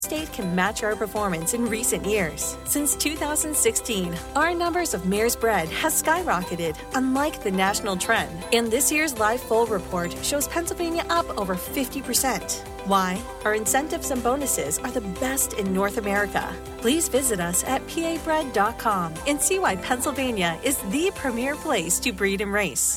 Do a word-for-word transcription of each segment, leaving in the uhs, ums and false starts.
State can match our performance in recent years. Since two thousand sixteen, our numbers of Mayor's Bread has skyrocketed, unlike the national trend. And this year's Live Full report shows Pennsylvania up over fifty percent. Why? Our incentives and bonuses are the best in North America. Please visit us at p a bread dot com and see why Pennsylvania is the premier place to breed and race.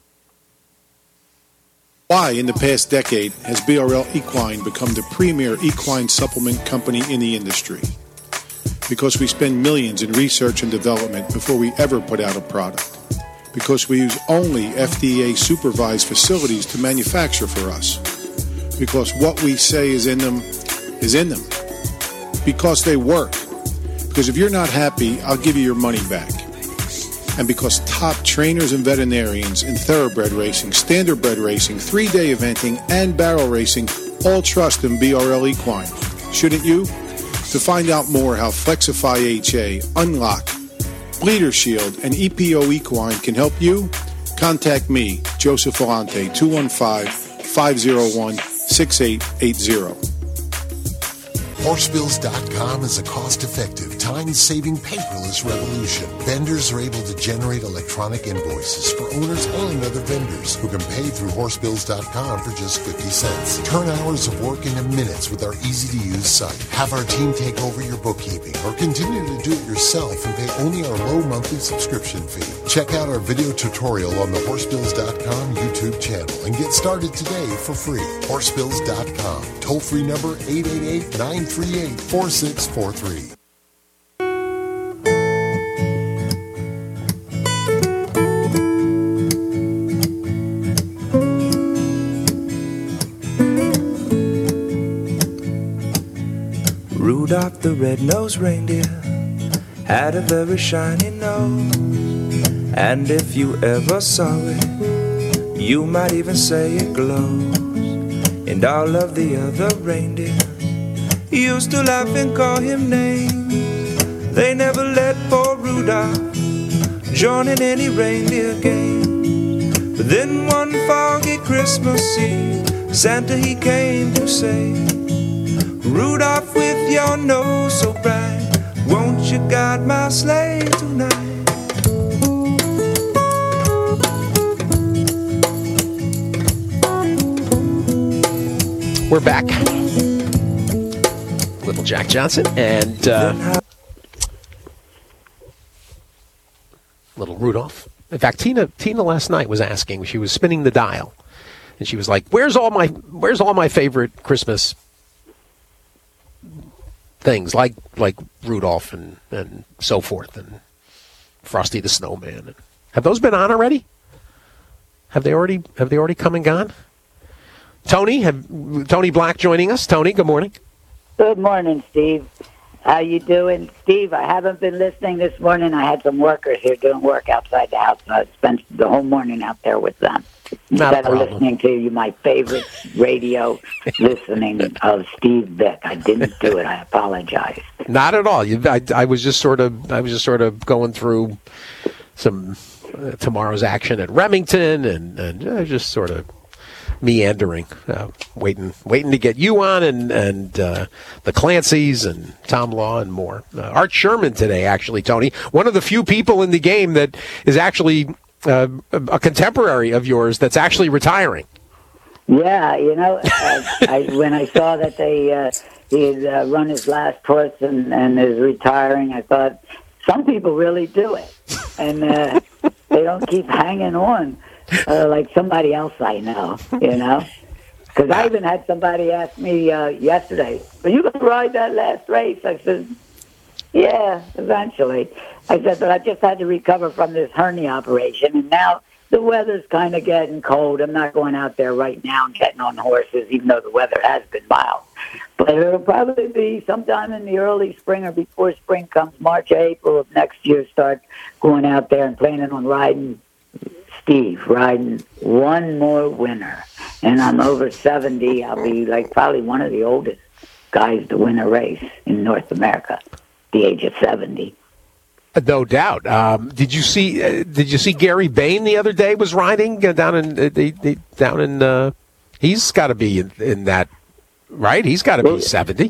Why, in the past decade, has B R L Equine become the premier equine supplement company in the industry? Because we spend millions in research and development before we ever put out a product. Because we use only F D A-supervised facilities to manufacture for us. Because what we say is in them is in them. Because they work. Because if you're not happy, I'll give you your money back. And because top trainers and veterinarians in thoroughbred racing, standardbred racing, three-day eventing, and barrel racing all trust in B R L Equine. Shouldn't you? To find out more how Flexify H A, Unlock, Bleeder Shield, and E P O Equine can help you, contact me, Joseph Volante, two one five, five oh one, six eight eight zero. Horse Bills dot com is a cost-effective, time-saving paperless revolution. Vendors are able to generate electronic invoices for owners and other vendors who can pay through Horse Bills dot com for just fifty cents. Turn hours of work into minutes with our easy-to-use site. Have our team take over your bookkeeping or continue to do it yourself and pay only our low monthly subscription fee. Check out our video tutorial on the Horse Bills dot com YouTube channel and get started today for free. Horse Bills dot com. Toll-free number eight eight eight, nine three eight, four six four three. Rudolph the red-nosed reindeer had a very shiny nose, and if you ever saw it, you might even say it glows. And all of the other reindeer used to laugh and call him names. They never let poor Rudolph join in any reindeer game. But then one foggy Christmas Eve, Santa he came to say, Rudolph, with your nose so bright, won't you guide my sleigh tonight? We're back. Little Jack Johnson and uh, little Rudolph. In fact, Tina Tina last night was asking. She was spinning the dial, and she was like, "Where's all my Where's all my favorite Christmas things like like Rudolph and, and so forth and Frosty the Snowman? And have those been on already? Have they already Have they already come and gone?" Tony, have, Tony Black joining us. Tony, good morning. Good morning, Steve. How you doing? Steve, I haven't been listening this morning. I had some workers here doing work outside the house, and I spent the whole morning out there with them. Not Instead a of problem. listening to you, my favorite radio listening of Steve Vick. I didn't do it. I apologize. Not at all. You, I, I was just sort of, I was just sort of going through some uh, tomorrow's action at Remington, and, and uh, just sort of meandering, uh, waiting, waiting to get you on, and and uh, the Clancys and Tom Law and more. Uh, Art Sherman today, actually, Tony, one of the few people in the game that is actually uh, a contemporary of yours that's actually retiring. Yeah, you know, uh, I, when I saw that they uh, he had uh, run his last horse and, and is retiring, I thought some people really do it, and uh, they don't keep hanging on. Uh, like somebody else I know, you know? Because I even had somebody ask me uh, yesterday, are you going to ride that last race? I said, yeah, eventually. I said, but I just had to recover from this hernia operation, and now the weather's kind of getting cold. I'm not going out there right now and getting on horses, even though the weather has been mild. But it'll probably be sometime in the early spring or before spring comes, March, April of next year, start going out there and planning on riding Steve, riding one more winter, and I'm over seventy. I'll be like probably one of the oldest guys to win a race in North America, the age of seventy. No doubt. Um, did you see? Uh, did you see Gary Bain the other day was riding uh, down in uh, they, they, down in? Uh, he's got to be in, in that, right? He's got to be seventy.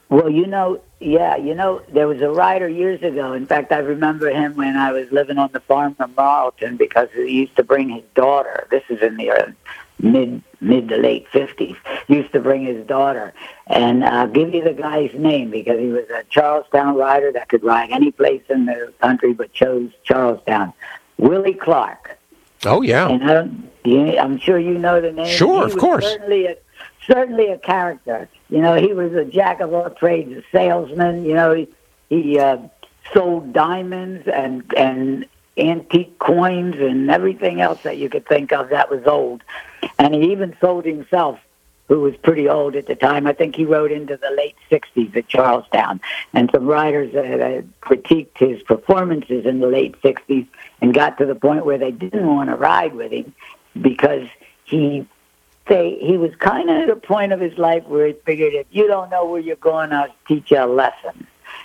Well, you know, yeah, you know, there was a rider years ago. In fact, I remember him when I was living on the farm in Marlton because he used to bring his daughter. This is in the uh, mid mid to late fifties. He used to bring his daughter. And I'll give you the guy's name because he was a Charlestown rider that could ride any place in the country but chose Charlestown. Willie Clark. Oh, yeah. And I don't, you, I'm sure you know the name. Sure, he of course. Certainly a, certainly a character. You know, he was a jack of all trades, a salesman. You know, he, he uh, sold diamonds and and antique coins and everything else that you could think of that was old. And he even sold himself, who was pretty old at the time. I think he rode into the late sixties at Charlestown. And some riders uh, uh, critiqued his performances in the late sixties and got to the point where they didn't want to ride with him because he they, he was kind of at a point of his life where he figured if you don't know where you're going, I'll teach you a lesson.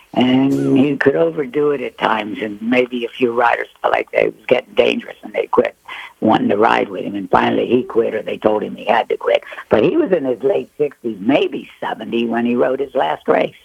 And he could overdo it at times, and maybe a few riders felt like they was getting dangerous and they quit wanting to ride with him. And finally he quit, or they told him he had to quit. But he was in his late sixties, maybe seventy, when he rode his last race.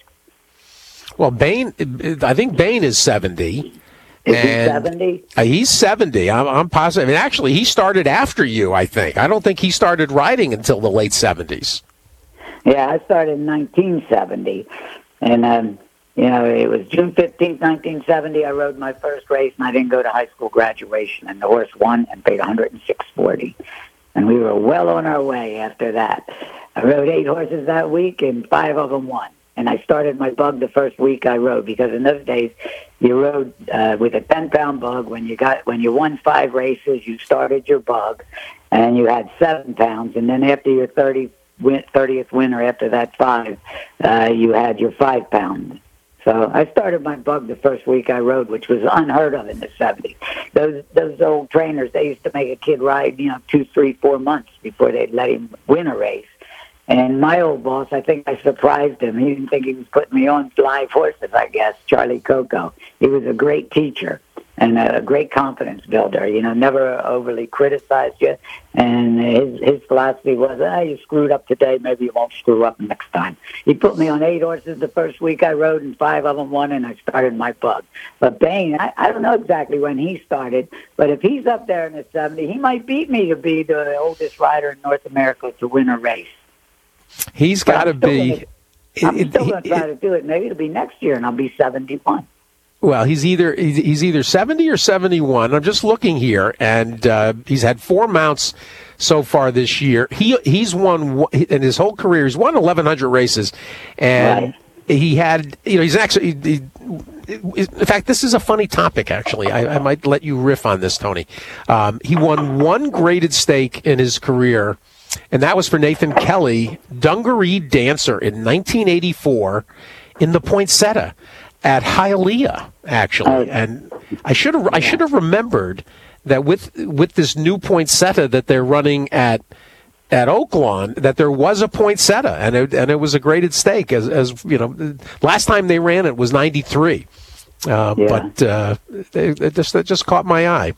Well, Bain, I think Bain is seventy. Is and he seventy? Uh, he's seventy. I'm, I'm positive. And actually, he started after you, I think. I don't think he started riding until the late seventies. Yeah, I started in nineteen seventy. And, um, you know, it was June fifteenth, nineteen seventy. I rode my first race, and I didn't go to high school graduation. And the horse won and paid one hundred six forty. And we were well on our way after that. I rode eight horses that week, and five of them won. And I started my bug the first week I rode, because in those days you rode uh, with a ten-pound bug. When you got when you won five races, you started your bug, and you had seven pounds. And then after your thirty, thirtieth winner, after that five, uh, you had your five pound. So I started my bug the first week I rode, which was unheard of in the seventies. Those those old trainers, they used to make a kid ride, you know, two, three, four months before they'd let him win a race. And my old boss, I think I surprised him. He didn't think he was putting me on live horses, I guess, Charlie Coco. He was a great teacher and a great confidence builder, you know, never overly criticized you. And his his philosophy was, ah, you screwed up today, maybe you won't screw up next time. He put me on eight horses the first week I rode, and five of them won, and I started my bug. But Bain, I, I don't know exactly when he started, but if he's up there in the seventies, he might beat me to be the oldest rider in North America to win a race. He's got to be. Gonna, I'm still going to try to do it. Maybe it'll be next year, and I'll be seventy-one. Well, he's either he's either seventy or seventy-one. I'm just looking here, and uh, he's had four mounts so far this year. He he's won in his whole career. He's won eleven hundred races, and right. he had you know he's actually. He, in fact, this is a funny topic. Actually, I, I might let you riff on this, Tony. Um, he won one graded stake in his career. And that was for Nathan Kelly, Dungaree Dancer, in nineteen eighty-four in the Poinsettia at Hialeah, actually. And I should have I should have remembered that with with this new Poinsettia that they're running at at Oaklawn, that there was a Poinsettia, and it, and it was a graded stake. As as you know, last time they ran it was ninety-three, uh, yeah. but uh, it, it just it just caught my eye.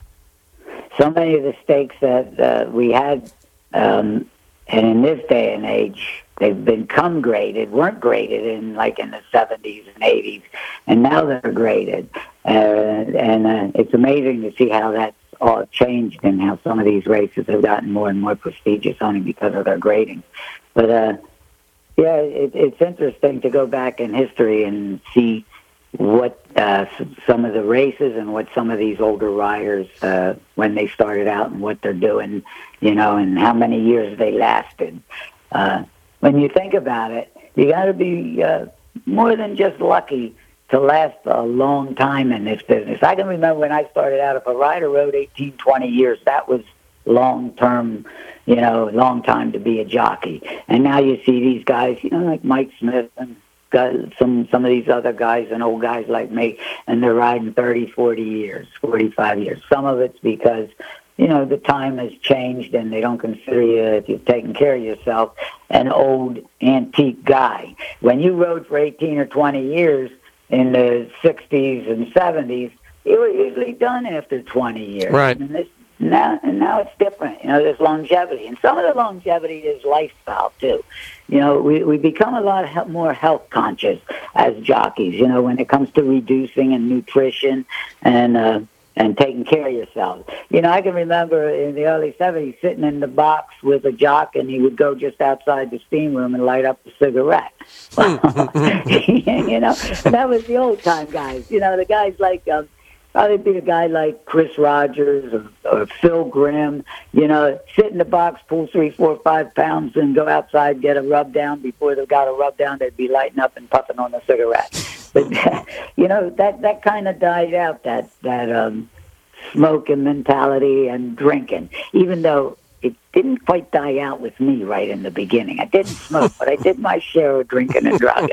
So many of the stakes that uh, we had. Um, and in this day and age, they've become graded, weren't graded in like in the seventies and eighties, and now they're graded. Uh, and uh, it's amazing to see how that's all changed and how some of these races have gotten more and more prestigious only because of their grading. But, uh, yeah, it, it's interesting to go back in history and see what uh, some of the races and what some of these older riders, uh, when they started out and what they're doing, you know, and how many years they lasted. Uh, when you think about it, you got to be uh, more than just lucky to last a long time in this business. I can remember when I started out, if a rider rode eighteen, twenty years, that was long-term, you know, long time to be a jockey. And now you see these guys, you know, like Mike Smith and Got some some of these other guys and old guys like me, and they're riding thirty, forty years, forty-five years. Some of it's because, you know, the time has changed and they don't consider you, if you've taken care of yourself, an old antique guy. When you rode for eighteen or twenty years in the sixties and seventies, you were usually done after twenty years. Right. And this, now and now it's different. You know, there's longevity, and some of the longevity is lifestyle too. You know, we we become a lot he- more health conscious as jockeys. You know, when it comes to reducing and nutrition and uh, and taking care of yourself. You know, I can remember in the early seventies sitting in the box with a jock, and he would go just outside the steam room and light up a cigarette. You know, that was the old time guys. You know, the guys like. Um, Probably be a guy like Chris Rogers or, or Phil Grimm, you know, sit in the box, pull three, four, five pounds, and go outside, get a rub down. Before they got a rub down, they'd be lighting up and puffing on a cigarette. But, you know, that, that kind of died out, that, that um, smoking mentality and drinking, even though it didn't quite die out with me right in the beginning. I didn't smoke, but I did my share of drinking and drugging.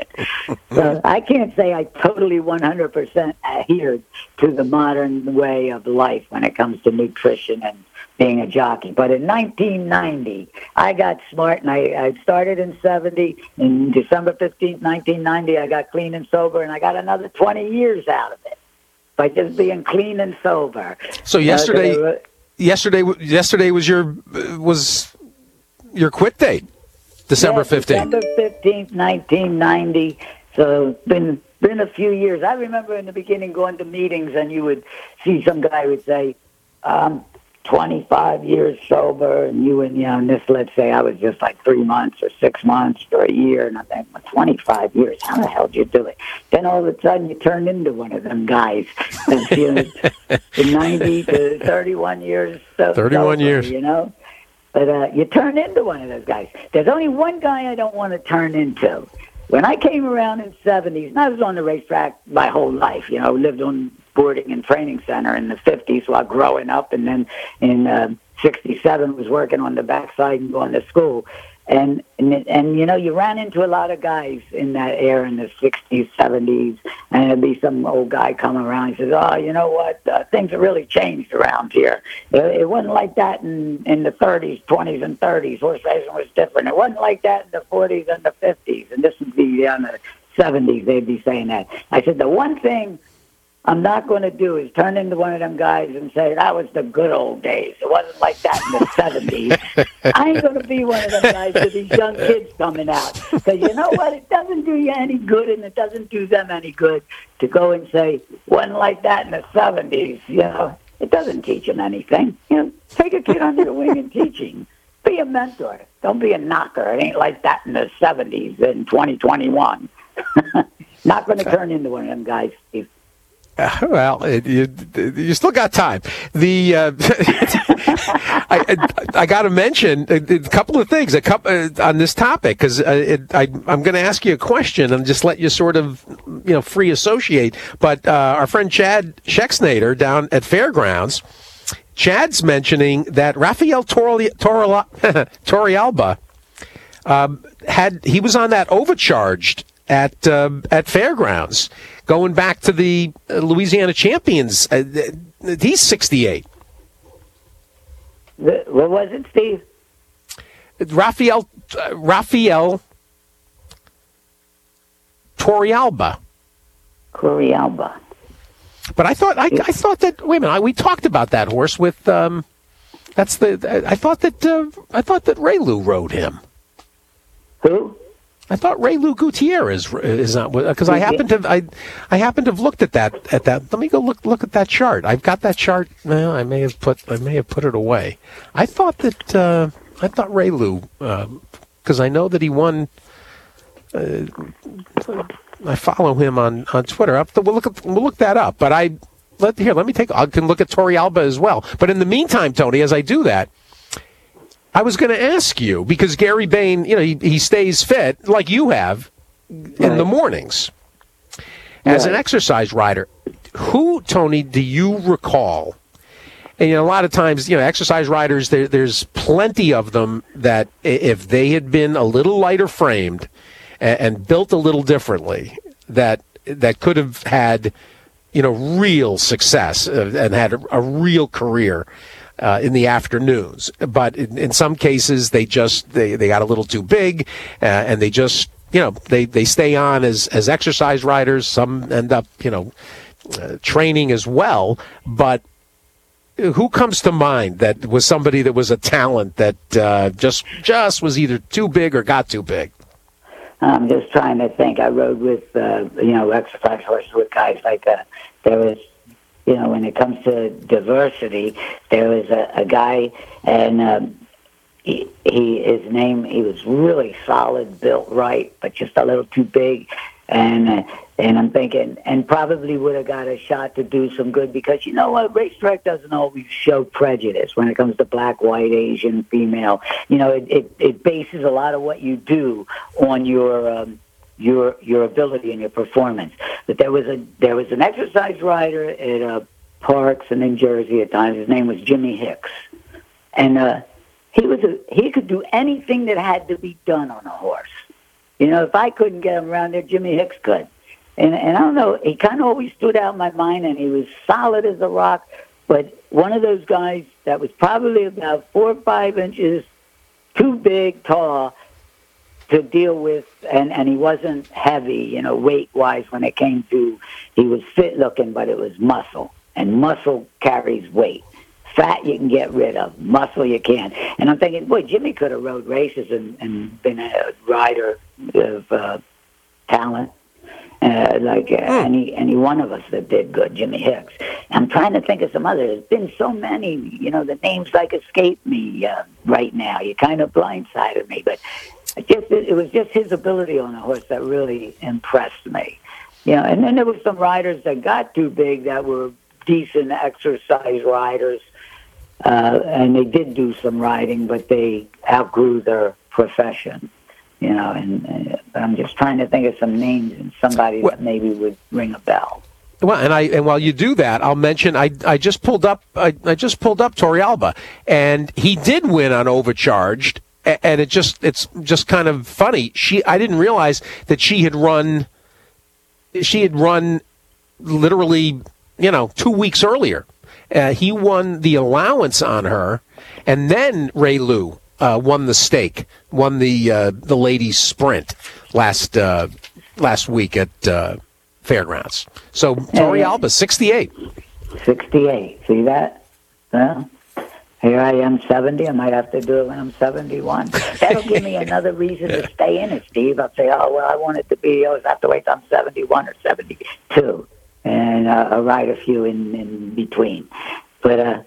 So I can't say I totally one hundred percent adhered to the modern way of life when it comes to nutrition and being a jockey. But in nineteen ninety, I got smart, and I, I started in seventy. In December fifteenth, nineteen ninety, I got clean and sober, and I got another twenty years out of it by just being clean and sober. So yesterday... Uh, Yesterday, yesterday was your was your quit date, December fifteenth. December fifteenth, nineteen ninety. So it's been been a few years. I remember in the beginning going to meetings, and you would see some guy would say, um, twenty-five years sober, and you and you know, and this, let's say I was just like three months or six months or a year, and I think, well, twenty-five years, how the hell did you do it? Then all of a sudden you turn into one of them guys. That's, you know, from ninety to thirty-one years. So thirty-one sober, years. You know? But uh, you turn into one of those guys. There's only one guy I don't want to turn into. When I came around in the seventies, and I was on the racetrack my whole life, you know, lived on boarding and training center in the fifties while growing up, and then in uh, sixty-seven was working on the backside and going to school. And, and, and, you know, you ran into a lot of guys in that era in the sixties, seventies, and there'd be some old guy coming around. He says, oh, you know what, uh, things have really changed around here. It, it wasn't like that in, in the thirties, twenties, and thirties. Horse racing was different. It wasn't like that in the forties and the fifties. And this would be in the seventies, they'd be saying that. I said, the one thing I'm not going to do is turn into one of them guys and say, that was the good old days. It wasn't like that in the seventies. I ain't going to be one of them guys with these young kids coming out. Because you know what? It doesn't do you any good, and it doesn't do them any good to go and say, wasn't like that in the seventies. You know, it doesn't teach them anything. You know, take a kid under the wing and teach him. Be a mentor. Don't be a knocker. It ain't like that in the seventies in twenty twenty-one. Not going to turn into one of them guys, Steve. Uh, well, it, you, you still got time. The uh, I, I, I got to mention a, a couple of things a couple, uh, on this topic, because uh, I'm going to ask you a question and just let you sort of, you know, free associate. But uh, our friend Chad Schexnader down at Fairgrounds, Chad's mentioning that Rafael Torri, Torri, Torrealba um, had he was on that overcharged at uh, at Fairgrounds. Going back to the Louisiana champions, uh, he's sixty-eight. What was it, Steve? Rafael uh, Rafael Torrealba. Torrealba. But I thought I, I thought that wait a minute, I, we talked about that horse with um, that's the I thought that uh, I thought that Ray Lou rode him. Who? I thought Ray Lou Gutierrez is not because I happen to I I happen to have looked at that at that. Let me go look look at that chart. I've got that chart. Well, I may have put I may have put it away. I thought that uh, I thought Ray Lou because um, I know that he won. Uh, I follow him on, on Twitter. Up we'll look at, we'll look that up. But I let here let me take I can look at Torrealba as well. But in the meantime, Tony, as I do that. I was going to ask you, because Gary Bain, you know, he, he stays fit, like you have, right. in the mornings. As right. an exercise rider, who, Tony, do you recall? And, you know, a lot of times, you know, exercise riders, there, there's plenty of them that if they had been a little lighter framed and, and built a little differently, that that could have had, you know, real success and had a, a real career. Uh, in the afternoons, but in, in some cases they just they, they got a little too big, uh, and they just you know they, they stay on as as exercise riders. Some end up you know uh, training as well. But who comes to mind that was somebody that was a talent that uh, just just was either too big or got too big? I'm just trying to think. I rode with, uh, you know, exercise horses with guys like that. There was, you know, when it comes to diversity, there was a, a guy, and um, he, he, his name, he was really solid, built right, but just a little too big. And uh, and I'm thinking, and probably would have got a shot to do some good, because you know what, racetrack doesn't always show prejudice when it comes to black, white, Asian, female. You know, it it, it bases a lot of what you do on your um, your your ability and your performance. But there was a there was an exercise rider at uh, Parks and in Jersey at times. His name was Jimmy Hicks, and uh, he was a, he could do anything that had to be done on a horse. You know, if I couldn't get him around there, Jimmy Hicks could. And and I don't know, he kind of always stood out in my mind, and he was solid as a rock, but one of those guys that was probably about four or five inches too big, tall, to deal with, and, and he wasn't heavy, you know, weight-wise when it came to, he was fit-looking, but it was muscle, and muscle carries weight. Fat you can get rid of, muscle you can't. And I'm thinking, boy, Jimmy could have rode races and, and been a rider of uh, talent, uh, like uh, mm. any any one of us that did good, Jimmy Hicks. I'm trying to think of some others. There's been so many, you know, the names like escape me uh, right now. You kind of blindsided me, but it just it was just his ability on a horse that really impressed me. You know, and then there were some riders that got too big that were decent exercise riders. Uh, and they did do some riding, but they outgrew their profession, you know. And uh, I'm just trying to think of some names and somebody well, that maybe would ring a bell. Well, and I and while you do that, I'll mention I I just pulled up I, I just pulled up Torrealba, and he did win on Overcharged, and it just it's just kind of funny. She I didn't realize that she had run she had run literally, you know, two weeks earlier. Uh, he won the allowance on her, and then Ray Lou uh, won the stake, won the uh, the ladies sprint last uh, last week at uh, Fairgrounds. So Torrealba, sixty-eight. sixty-eight. See that? Well, here I am, seventy. I might have to do it when I'm seventy-one. That'll give me another reason to stay in it, Steve. I'll say, oh, well, I want it to be, I always have to wait till I'm seventy-one or seventy-two. And uh, I'll ride a few in, in between. But, uh,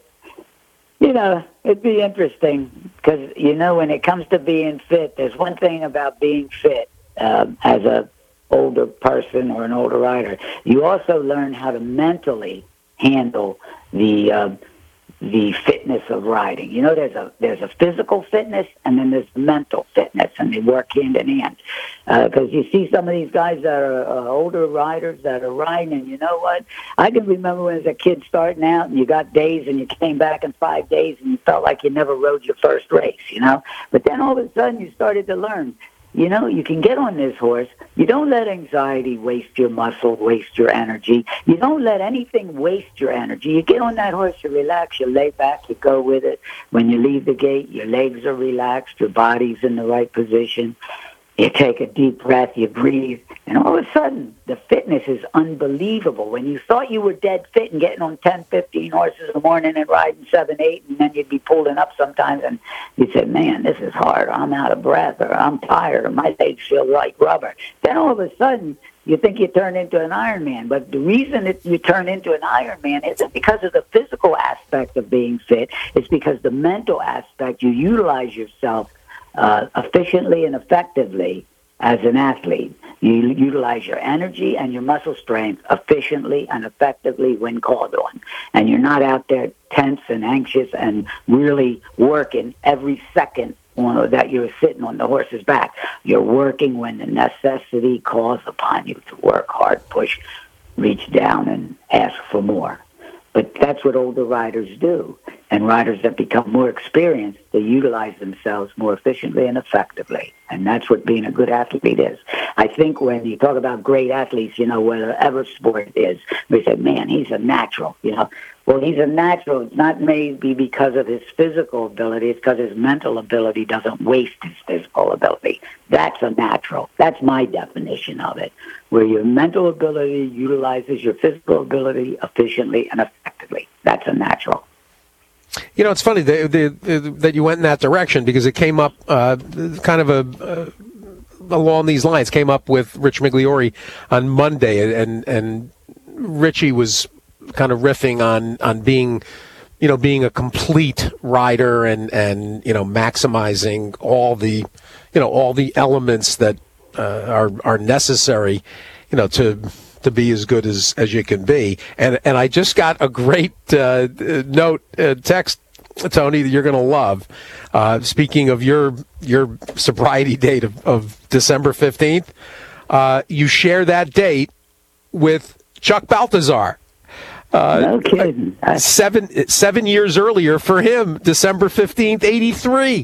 you know, it'd be interesting because, you know, when it comes to being fit, there's one thing about being fit um, as a older person or an older rider. You also learn how to mentally handle the uh, the fitness of riding. You know, there's a there's a physical fitness and then there's mental fitness, and they work hand in hand. Because uh, you see some of these guys that are uh, older riders that are riding, and you know what? I can remember when as a kid starting out, and you got days, and you came back in five days, and you felt like you never rode your first race, you know? But then all of a sudden you started to learn, you know, you can get on this horse. You don't let anxiety waste your muscle, waste your energy. You don't let anything waste your energy. You get on that horse, you relax, you lay back, you go with it. When you leave the gate, your legs are relaxed, your body's in the right position. You take a deep breath, you breathe, and all of a sudden, the fitness is unbelievable. When you thought you were dead fit and getting on ten, fifteen horses in the morning and riding seven, eight, and then you'd be pulling up sometimes, and you said, man, this is hard. I'm out of breath, or I'm tired, or my legs feel like rubber. Then all of a sudden, you think you turn into an Ironman. But the reason that you turn into an Ironman isn't because of the physical aspect of being fit. It's because the mental aspect, you utilize yourself Uh, efficiently and effectively as an athlete. You utilize your energy and your muscle strength efficiently and effectively when called on. And you're not out there tense and anxious and really working every second on, that you're sitting on the horse's back. You're working when the necessity calls upon you to work hard, push, reach down, and ask for more. But that's what older riders do. And riders that become more experienced, they utilize themselves more efficiently and effectively. And that's what being a good athlete is. I think when you talk about great athletes, you know, whatever sport it is, we say, man, he's a natural, you know. Well, he's a natural. It's not maybe because of his physical ability. It's because his mental ability doesn't waste his physical ability. That's a natural. That's my definition of it, where your mental ability utilizes your physical ability efficiently and effectively. That's a natural. You know, it's funny that, that you went in that direction because it came up uh, kind of a uh, along these lines. Came up with Rich Migliore on Monday, and and Richie was kind of riffing on on being, you know, being a complete rider and and you know maximizing all the, you know, all the elements that uh, are are necessary, you know, to. to be as good as, as you can be. And and I just got a great uh, note, uh, text, Tony, that you're going to love. Uh, speaking of your your sobriety date of, of December fifteenth, uh, you share that date with Chuck Balthazar. Uh, no kidding. Uh, seven, seven years earlier for him, December fifteenth, eighty-three.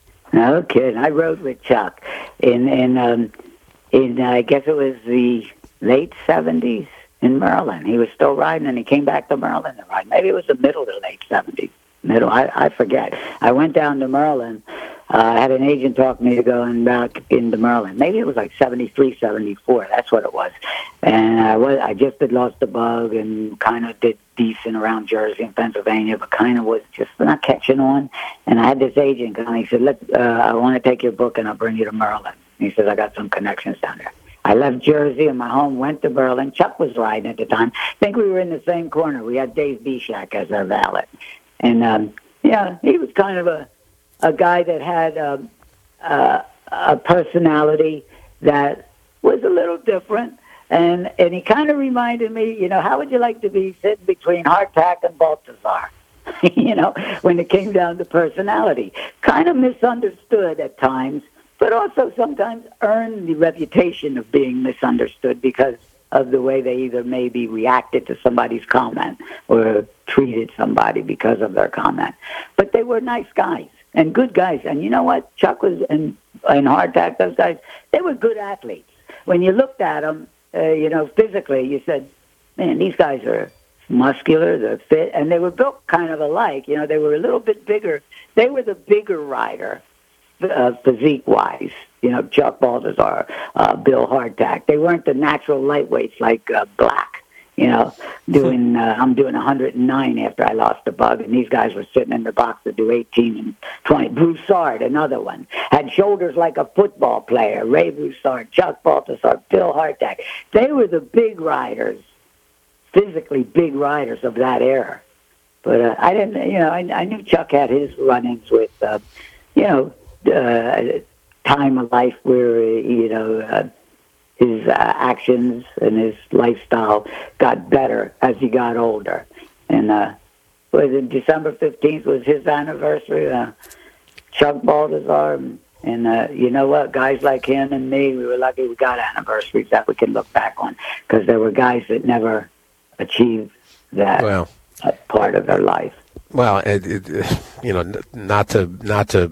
No kidding. I rode with Chuck in, in, um, in uh, I guess it was the late seventies in Maryland. He was still riding, and he came back to Maryland to ride. Maybe it was the middle to late seventies. Middle, I, I forget. I went down to Maryland. Uh, I had an agent talk me to going back into Maryland. Maybe it was like seventy-three, seventy-four. That's what it was. And I was I just had lost the bug and kind of did decent around Jersey and Pennsylvania, but kind of was just not catching on. And I had this agent come. He said, "Let uh, I want to take your book and I'll bring you to Maryland." He says, "I got some connections down there." I left Jersey and my home, went to Berlin. Chuck was riding at the time. I think we were in the same corner. We had Dave Bishak as our valet. And, um, yeah, he was kind of a, a guy that had um, uh, a personality that was a little different. And and he kind of reminded me, you know, how would you like to be sitting between Hardtack and Balthazar? You know, when it came down to personality. Kind of misunderstood at times, but also sometimes earned the reputation of being misunderstood because of the way they either maybe reacted to somebody's comment or treated somebody because of their comment. But they were nice guys and good guys. And you know what? Chuck was, and, and Hardtack, those guys, they were good athletes. When you looked at them, uh, you know, physically, you said, man, these guys are muscular, they're fit, and they were built kind of alike. You know, they were a little bit bigger. They were the bigger rider. Uh, physique-wise, you know, Chuck Balthazar, uh, Bill Hardtack. They weren't the natural lightweights like uh, Black, you know, doing, uh, I'm doing one hundred nine after I lost the bug, and these guys were sitting in the box to do eighteen and twenty. Broussard, another one, had shoulders like a football player. Ray Broussard, Chuck Balthazar, Bill Hardtack. They were the big riders, physically big riders of that era. But uh, I didn't, you know, I, I knew Chuck had his run-ins with, uh, you know, Uh, time of life where, you know, uh, his uh, actions and his lifestyle got better as he got older. And uh, was it December fifteenth was his anniversary, uh, Chuck Balthazar. And uh, you know what? Guys like him and me, we were lucky we got anniversaries that we can look back on because there were guys that never achieved that well, part of their life. Well, it, it, you know, not to, not to,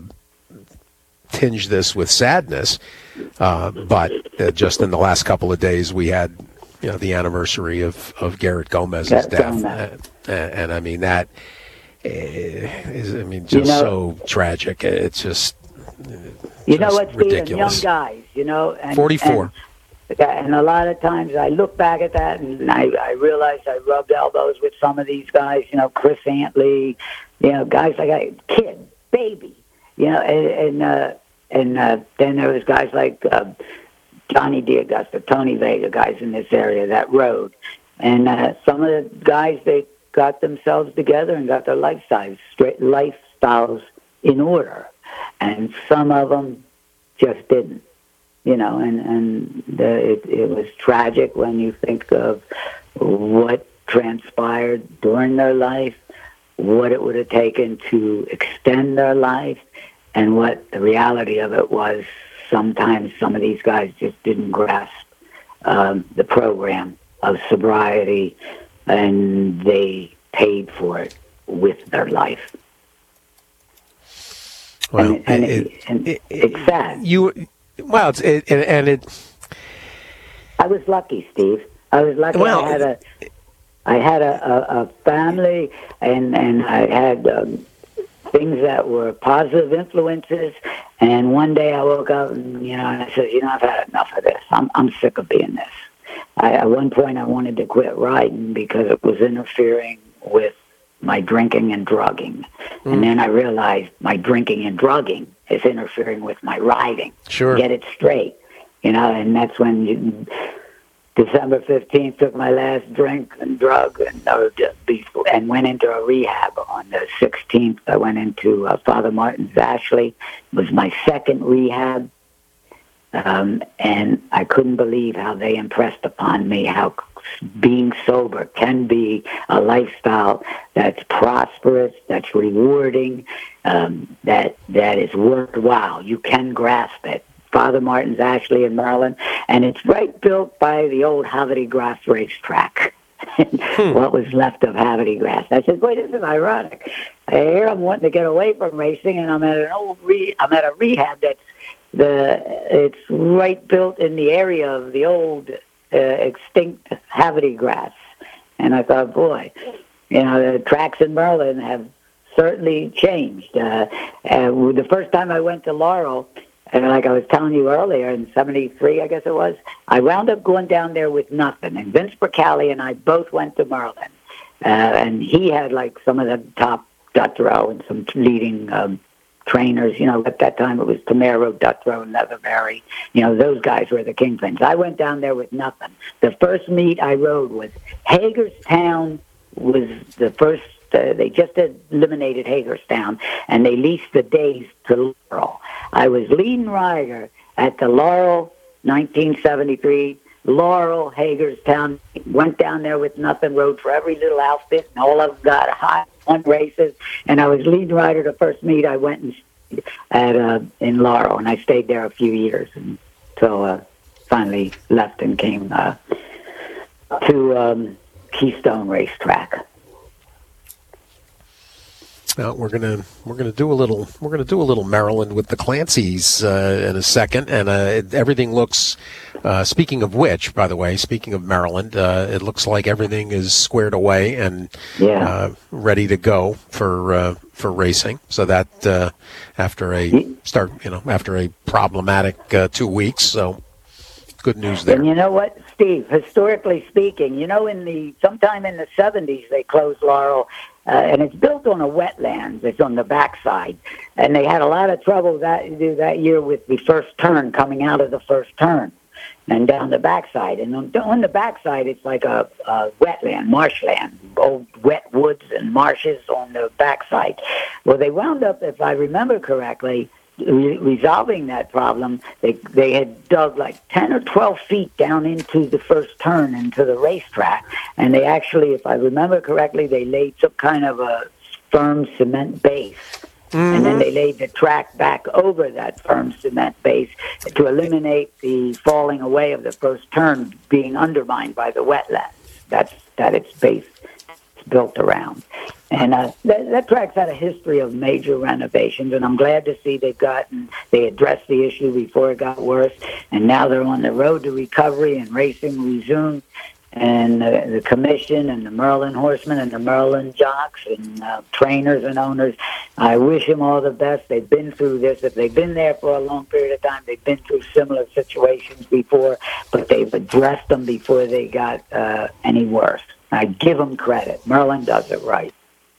tinge this with sadness, uh, but uh, just in the last couple of days we had, you know, the anniversary of, of Garrett Gomez's death, uh, and, and I mean that is, I mean, just you know, so tragic. It's just, you just know what, ridiculous. Steve, young guys, you know, and, forty-four, and, and a lot of times I look back at that and I, I realize I rubbed elbows with some of these guys, you know, Chris Antley, you know, guys like I, kid, baby, you know, and. and uh, And uh, then there was guys like uh, Johnny D'Augusta, Tony Vega, guys in this area that rode. And uh, some of the guys, they got themselves together and got their lifestyles, straight lifestyles in order. And some of them just didn't, you know, and, and the, it, it was tragic when you think of what transpired during their life, what it would have taken to extend their life, and what the reality of it was. Sometimes some of these guys just didn't grasp um, the program of sobriety, and they paid for it with their life. Well, and, and, it, it, and it, it's sad. You, well, it's, it, and, and it. I was lucky, Steve. I was lucky. Well, I had a, I had a, a, a family, and and I had. Um, things that were positive influences, and one day I woke up and, you know, and I said, you know, I've had enough of this. I'm I'm sick of being this. I, at one point I wanted to quit riding because it was interfering with my drinking and drugging. Mm. And then I realized my drinking and drugging is interfering with my riding. Sure. Get it straight. You know, and that's when you, December fifteenth took my last drink and drug and, uh, before, and went into a rehab. On the sixteenth, I went into uh, Father Martin's Ashley. It was my second rehab. Um, and I couldn't believe how they impressed upon me how being sober can be a lifestyle that's prosperous, that's rewarding, um, that that is worthwhile. You can grasp it. Father Martin's Ashley in Maryland, and it's right built by the old Havre de Grace racetrack. hmm. What was left of Havre de Grace. I said, "Boy, this is ironic. Here I'm wanting to get away from racing, and I'm at an old re- I'm at a rehab that's the it's right built in the area of the old uh, extinct Havre de Grace." And I thought, boy, you know, the tracks in Maryland have certainly changed. Uh, uh, the first time I went to Laurel, and like I was telling you earlier, in seventy-three, I guess it was, I wound up going down there with nothing. And Vince Bracali and I both went to Maryland. Uh, and he had, like, some of the top Dutrow and some leading um, trainers. You know, at that time it was Tamero, Dutrow, and Leatherberry. You know, those guys were the kingpins. I went down there with nothing. The first meet I rode was Hagerstown was the first. Uh, they just eliminated Hagerstown, and they leased the days to Laurel. I was leading rider at the Laurel nineteen seventy-three, Laurel, Hagerstown. Went down there with nothing, rode for every little outfit, and all of them got high on races. And I was leading rider the first meet I went and stayed at uh, in Laurel, and I stayed there a few years until uh, finally left and came uh, to um, Keystone Racetrack. Uh, we're gonna we're gonna do a little we're gonna do a little Maryland with the Clancys uh, in a second, and uh, it, everything looks. Uh, speaking of which, by the way, speaking of Maryland, uh, it looks like everything is squared away and yeah. uh, ready to go for uh, for racing. So that uh, after a start, you know, after a problematic uh, two weeks, so good news there. And you know what, Steve? Historically speaking, you know, in the sometime in the seventies, they closed Laurel. Uh, and it's built on a wetlands. It's on the backside. And they had a lot of trouble that that year with the first turn, coming out of the first turn and down the backside. And on, on the backside, it's like a, a wetland, marshland, old wet woods and marshes on the backside. Well, they wound up, if I remember correctly, Re- resolving that problem. They they had dug like ten or twelve feet down into the first turn into the racetrack, and they actually, if I remember correctly, they laid some kind of a firm cement base, mm-hmm. and then they laid the track back over that firm cement base to eliminate the falling away of the first turn being undermined by the wetlands. That's that its base is built around. And uh, that, that track's had a history of major renovations, and I'm glad to see they've gotten, they addressed the issue before it got worse, and now they're on the road to recovery and racing resumed. And uh, the commission and the Maryland horsemen and the Maryland jocks and uh, trainers and owners, I wish them all the best. They've been through this. If they've been there for a long period of time, they've been through similar situations before, but they've addressed them before they got uh, any worse. I give them credit. Maryland does it right.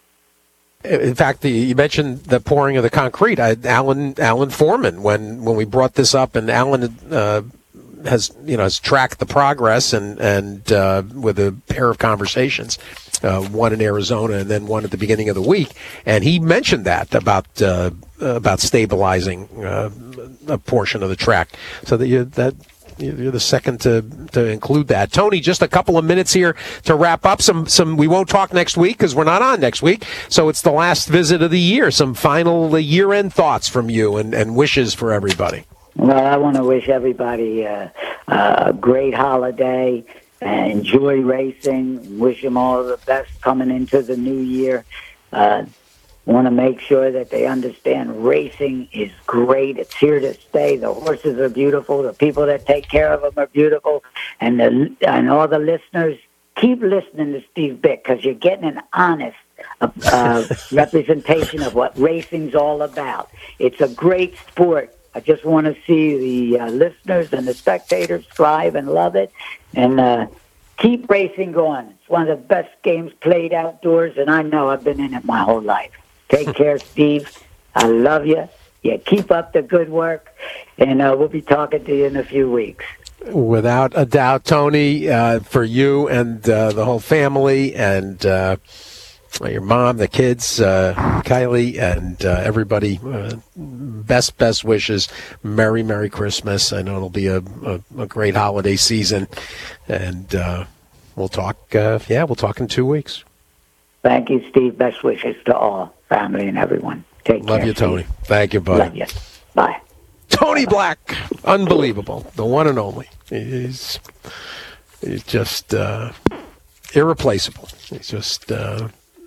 In fact, the, you mentioned the pouring of the concrete. I, Alan Alan Foreman, when, when we brought this up, and Alan uh, has you know has tracked the progress and and uh, with a pair of conversations, uh, one in Arizona and then one at the beginning of the week, and he mentioned that about uh, about stabilizing uh, a portion of the track, so that you that. You're the second to, to include that. Tony, just a couple of minutes here to wrap up. Some, some. We won't talk next week because we're not on next week. So it's the last visit of the year. Some final year-end thoughts from you and, and wishes for everybody. Well, I want to wish everybody uh, a great holiday. Uh, enjoy racing. Wish them all the best coming into the new year. Uh, want to make sure that they understand racing is great. It's here to stay. The horses are beautiful. The people that take care of them are beautiful. And the, and all the listeners, keep listening to Steve Bick because you're getting an honest uh, representation of what racing's all about. It's a great sport. I just want to see the uh, listeners and the spectators thrive and love it. And uh, keep racing on. It's one of the best games played outdoors, and I know I've been in it my whole life. Take care, Steve. I love you. Yeah, keep up the good work, and uh, we'll be talking to you in a few weeks. Without a doubt, Tony, uh, for you and uh, the whole family and uh, your mom, the kids, uh, Kylie, and uh, everybody, uh, best, best wishes. Merry, Merry Christmas. I know it'll be a, a, a great holiday season, and uh, we'll talk, uh, yeah, we'll talk in two weeks. Thank you, Steve. Best wishes to all, family and everyone. Take Love care, you, Tony. Steve. Thank you, buddy. Love you. Bye. Tony Black, unbelievable, the one and only. He's, he's just uh, irreplaceable. He's just uh,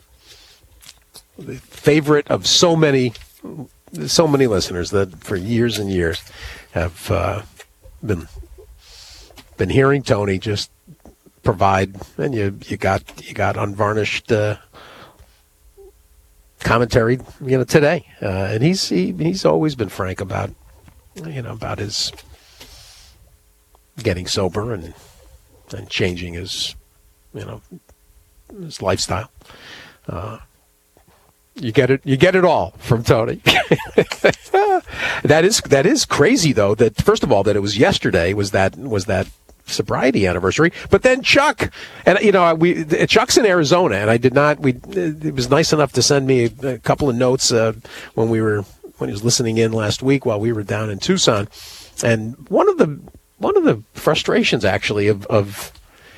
the favorite of so many, so many listeners that for years and years have uh, been been hearing Tony just provide, and you you got you got unvarnished uh, commentary, you know, today, uh, and he's he, he's always been frank about. You know, about his getting sober and and changing his, you know, his lifestyle. Uh, you get it. You get it all from Tony. that is that is crazy, though. That first of all, that it was yesterday was that was that sobriety anniversary, but then Chuck and you know we Chuck's in Arizona, and I did not. We it was nice enough to send me a, a couple of notes uh, when we were. when he was listening in last week while we were down in Tucson. And one of the one of the frustrations, actually, of, of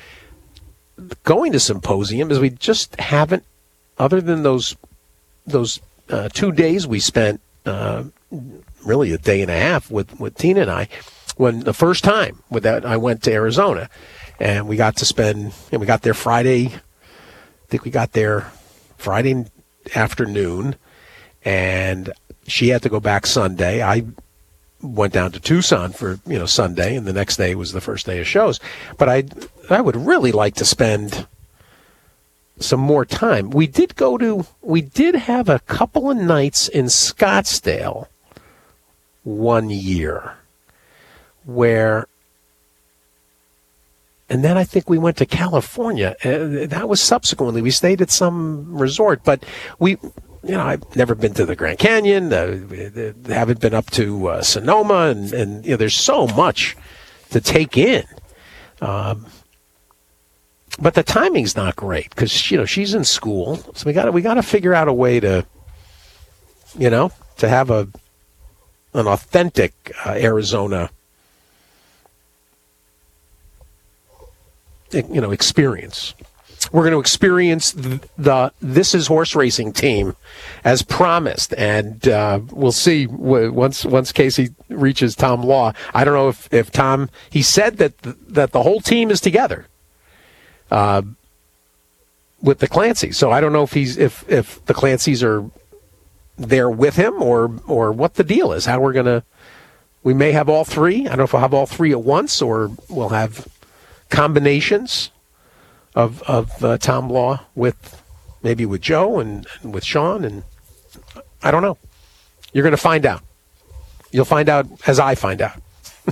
going to Symposium is we just haven't, other than those those uh, two days we spent, uh, really a day and a half with, with Tina and I, when the first time with that I went to Arizona. And we got to spend, and we got there Friday, I think we got there Friday afternoon, and she had to go back Sunday. I went down to Tucson for, you know, Sunday, and the next day was the first day of shows. But I I would really like to spend some more time. We did go to, we did have a couple of nights in Scottsdale one year where, and then I think we went to California. Uh, that was subsequently. We stayed at some resort, but we... You know, I've never been to the Grand Canyon. Uh, haven't been up to uh, Sonoma, and, and you know, there's so much to take in. Um, but the timing's not great because you know she's in school, so we got we got to figure out a way to, you know, to have a an authentic uh, Arizona, you know, experience. We're going to experience the, the This Is Horse Racing team as promised, and uh, we'll see w- once once Casey reaches Tom Law. I don't know if, if Tom, he said that the, that the whole team is together uh, with the Clancys. So I don't know if he's if, if the Clancys are there with him or or what the deal is. How we're going to, we may have all three. I don't know if we'll have all three at once or we'll have combinations of of uh, Tom Law with maybe with Joe and, and with Sean, and I don't know. You're going to find out. You'll find out as I find out.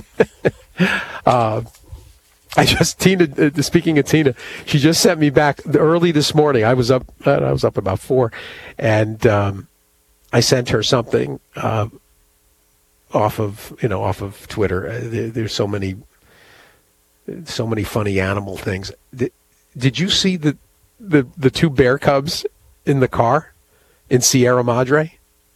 uh, I just Tina. Uh, speaking of Tina, she just sent me back early this morning. I was up. Uh, I was up about four, and um, I sent her something uh, off of you know off of Twitter. Uh, there, there's so many, so many funny animal things. The, Did you see the, the the two bear cubs in the car in Sierra Madre?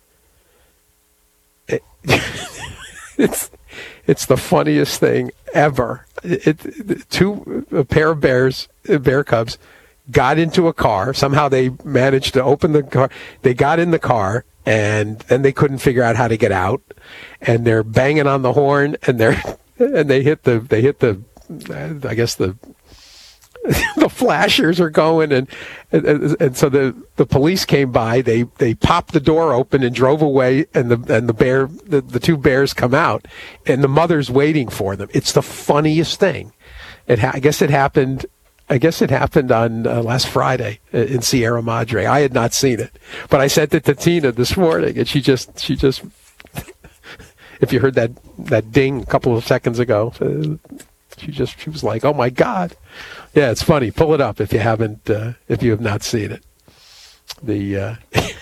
It, it's it's the funniest thing ever. It, it, two a pair of bears, bear cubs, got into a car. Somehow they managed to open the car. They got in the car, and then they couldn't figure out how to get out. And they're banging on the horn, and they're and they hit the they hit the I guess the. the flashers are going, and, and and so the the police came by. They they popped the door open and drove away, and the and the bear the, the two bears come out, and the mother's waiting for them. It's the funniest thing. It ha- I guess it happened. I guess it happened on uh, last Friday in Sierra Madre. I had not seen it, but I sent it to Tina this morning, and she just she just if you heard that that ding a couple of seconds ago, uh, she just she was like, "Oh my God." Yeah, it's funny. Pull it up if you haven't, uh, if you have not seen it. The uh,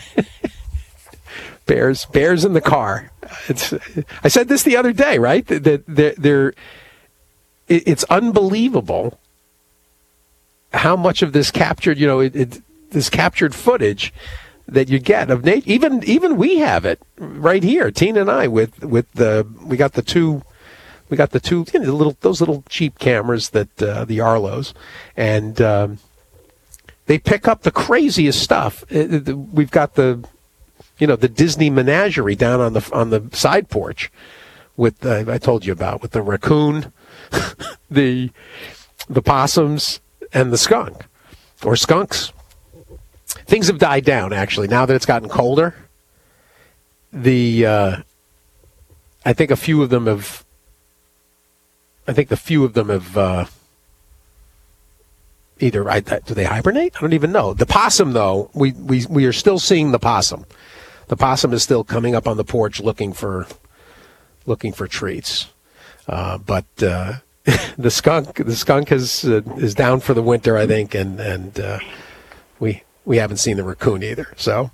bears, bears in the car. It's. I said this the other day, right? That they're, they're. It's unbelievable how much of this captured, you know, it, it, this captured footage that you get of nature. Even even we have it right here, Tina and I, with with the we got the two. We got the two, you know, the little those little cheap cameras that uh, the Arlos, and um, they pick up the craziest stuff. It, it, we've got the, you know, the Disney menagerie down on the on the side porch, with uh, I told you about with the raccoon, the the possums, and the skunk, or skunks. Things have died down actually now that it's gotten colder. The uh, I think a few of them have. I think the few of them have uh, either I, do they hibernate? I don't even know. The possum, though, we, we we are still seeing the possum. The possum is still coming up on the porch looking for looking for treats. Uh, but uh, the skunk the skunk is uh, is down for the winter, I think, and and uh, we we haven't seen the raccoon either. So.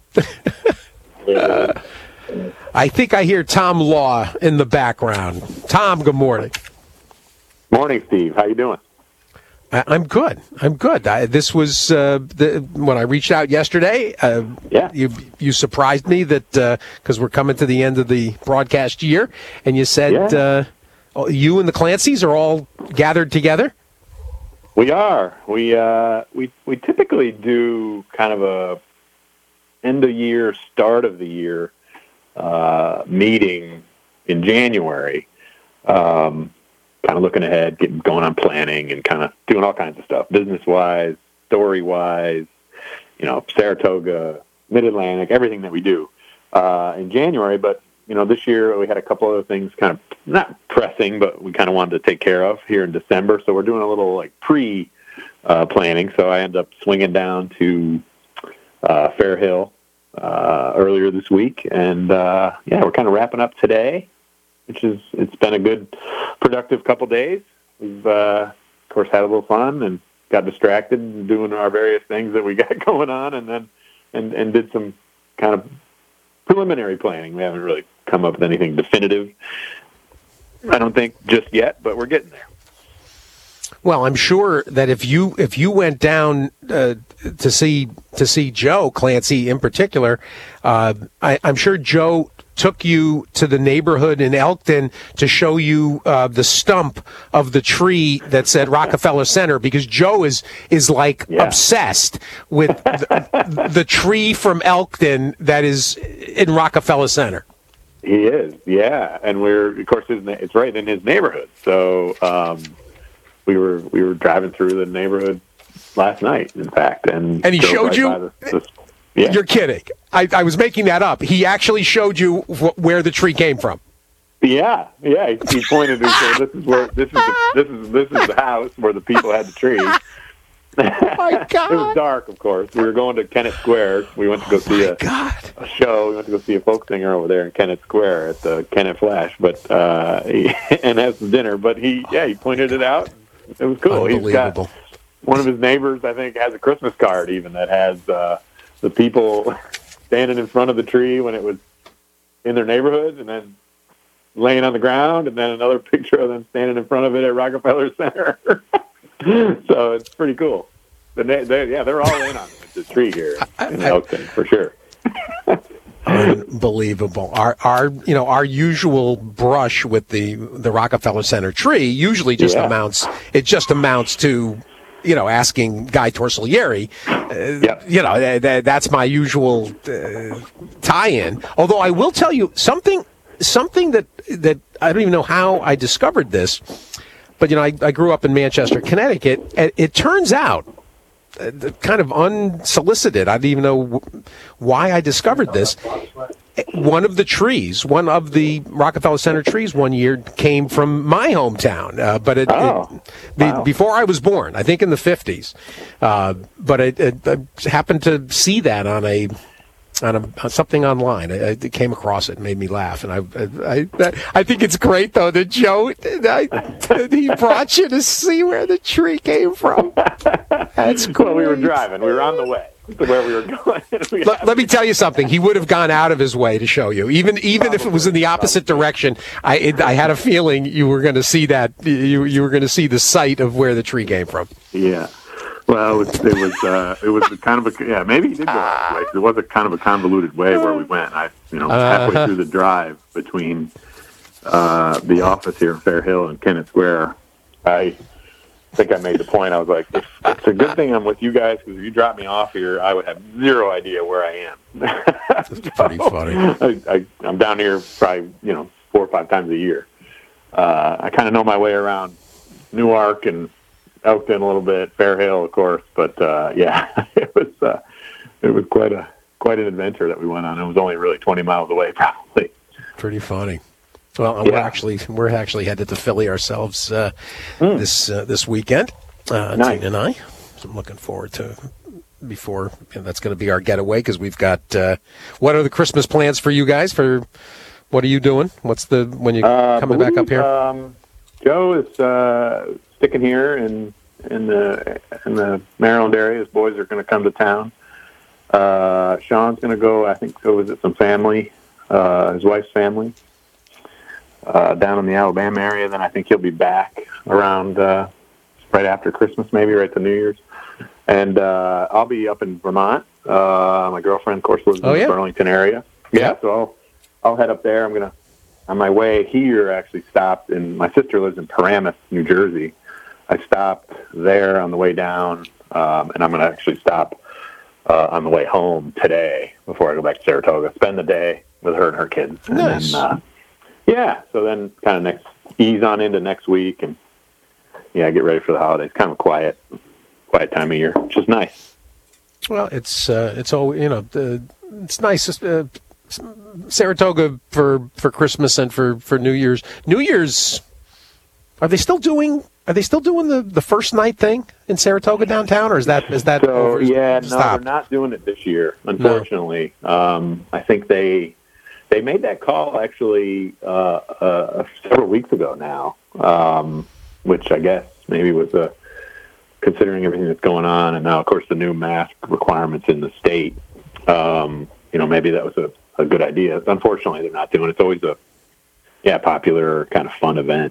uh, I think I hear Tom Law in the background. Tom, good morning. Morning, Steve. How you doing? I, I'm good. I'm good. I, this was uh, the, when I reached out yesterday. Uh, yeah. You you surprised me that because uh, we're coming to the end of the broadcast year, and you said yeah. uh, you and the Clancys are all gathered together. We are. We uh, we we typically do kind of a end of year, start of the year uh, meeting in January. Um, kind of looking ahead, getting going on planning and kind of doing all kinds of stuff, business-wise, story-wise, you know, Saratoga, Mid-Atlantic, everything that we do uh, in January. But, you know, this year we had a couple other things kind of not pressing, but we kind of wanted to take care of here in December. So we're doing a little, like, pre-planning. Uh, so I ended up swinging down to uh, Fair Hill uh, earlier this week. And, uh, yeah, we're kind of wrapping up today, which is, it's been a good, productive couple days. We've, uh, of course, had a little fun and got distracted and doing our various things that we got going on, and then and, and did some kind of preliminary planning. We haven't really come up with anything definitive, I don't think, just yet, but we're getting there. Well, I'm sure that if you if you went down uh, to see to see Joe Clancy in particular, uh, I, I'm sure Joe took you to the neighborhood in Elkton to show you uh, the stump of the tree that said Rockefeller Center, because Joe is is like yeah. obsessed with the, the tree from Elkton that is in Rockefeller Center. He is, yeah, and we're of course his, it's right in his neighborhood. So um, we were we were driving through the neighborhood last night, in fact, and and he showed right you. The, the, yeah. You're kidding. I, I was making that up. He actually showed you wh- where the tree came from. Yeah, yeah. He, he pointed and said, "This is where this is the, this is this is the house where the people had the tree." Oh my God! It was dark, of course. We were going to Kennett Square. We went to go oh see a, a show. We went to go see a folk singer over there in Kennett Square at the Kennett Flash, but uh, he, and have some dinner. But he, yeah, he pointed it out. It was cool. He's got one of his neighbors, I think, has a Christmas card even that has uh, the people standing in front of the tree when it was in their neighborhood, and then laying on the ground, and then another picture of them standing in front of it at Rockefeller Center. So it's pretty cool. They, they, yeah, they're all in on the tree here in Elkton, for sure. Unbelievable. Our our you know our usual brush with the the Rockefeller Center tree usually just yeah. amounts it just amounts to you know asking Guy Torsiglieri. Uh, yep. You know that, that's my usual uh, tie-in. Although I will tell you something something that that I don't even know how I discovered this, but you know I, I grew up in Manchester, Connecticut. And it turns out, uh, kind of unsolicited, I didn't even know w- why I discovered this. One of the trees, one of the Rockefeller Center trees one year came from my hometown, uh, but it, oh, it be, wow. before I was born, I think in the fifties. Uh, but it, it, I happened to see that on a on, a, on something online. I, I came across it and made me laugh, and I I I, I think it's great though that Joe I, he brought you to see where the tree came from. That's cool. Well, we were driving. We were on the way to where we were going. we let, let me tell you something. He would have gone out of his way to show you, even even probably, if it was in the opposite probably. direction. I it, I had a feeling you were going to see that. You you were going to see the site of where the tree came from. Yeah. Well, it was it was, uh, it was kind of a yeah. Maybe he did go out of his way. It was a kind of a convoluted way where we went. I you know halfway uh-huh. through the drive between uh, the office here in Fair Hill and Kennett Square, I. I think I made the point. I was like, it's, it's a good thing I'm with you guys, because if you drop me off here, I would have zero idea where I am. That's so, pretty funny. I, I, I'm down here probably, you know, four or five times a year. Uh, I kind of know my way around Newark and Elkton a little bit, Fair Hill, of course. But, uh, yeah, it was uh, it was quite a quite an adventure that we went on. It was only really twenty miles away, probably. Pretty funny. Well, yeah. we're actually we're actually headed to Philly ourselves uh, mm. this uh, this weekend. Uh, nice. Tina and I. So I'm looking forward to before you know, that's going to be our getaway, because we've got. Uh, what are the Christmas plans for you guys? For what are you doing? What's the when you uh, coming believe, back up here? Um, Joe is uh, sticking here in in the in the Maryland area. His boys are going to come to town. Uh, Sean's going to go. I think go visit some family, uh, his wife's family. Uh, down in the Alabama area, then I think he'll be back around uh, right after Christmas, maybe right to New Year's. And uh, I'll be up in Vermont. Uh, my girlfriend, of course, lives oh, in yeah? the Burlington area. Yeah, yeah, so I'll, I'll head up there. I'm gonna on my way here. Actually, stopped in. My sister lives in Paramus, New Jersey. I stopped there on the way down, um, and I'm gonna actually stop uh, on the way home today before I go back to Saratoga. Spend the day with her and her kids. And nice. Then, uh, Yeah, so then kind of next ease on into next week, and yeah, get ready for the holidays. Kind of a quiet, quiet time of year, which is nice. Well, it's uh, it's all you know. Uh, it's nice. Uh, Saratoga for, for Christmas and for, for New Year's. New Year's, are they still doing? Are they still doing the, the first night thing in Saratoga downtown, or is that is that? So over, yeah, no, stopped? they're not doing it this year. Unfortunately, no. um, I think they. They made that call actually uh, uh, several weeks ago now, um, which I guess maybe was a, considering everything that's going on, and now, of course, the new mask requirements in the state. Um, you know, maybe that was a, a good idea. Unfortunately, they're not doing it. It's always a yeah popular kind of fun event.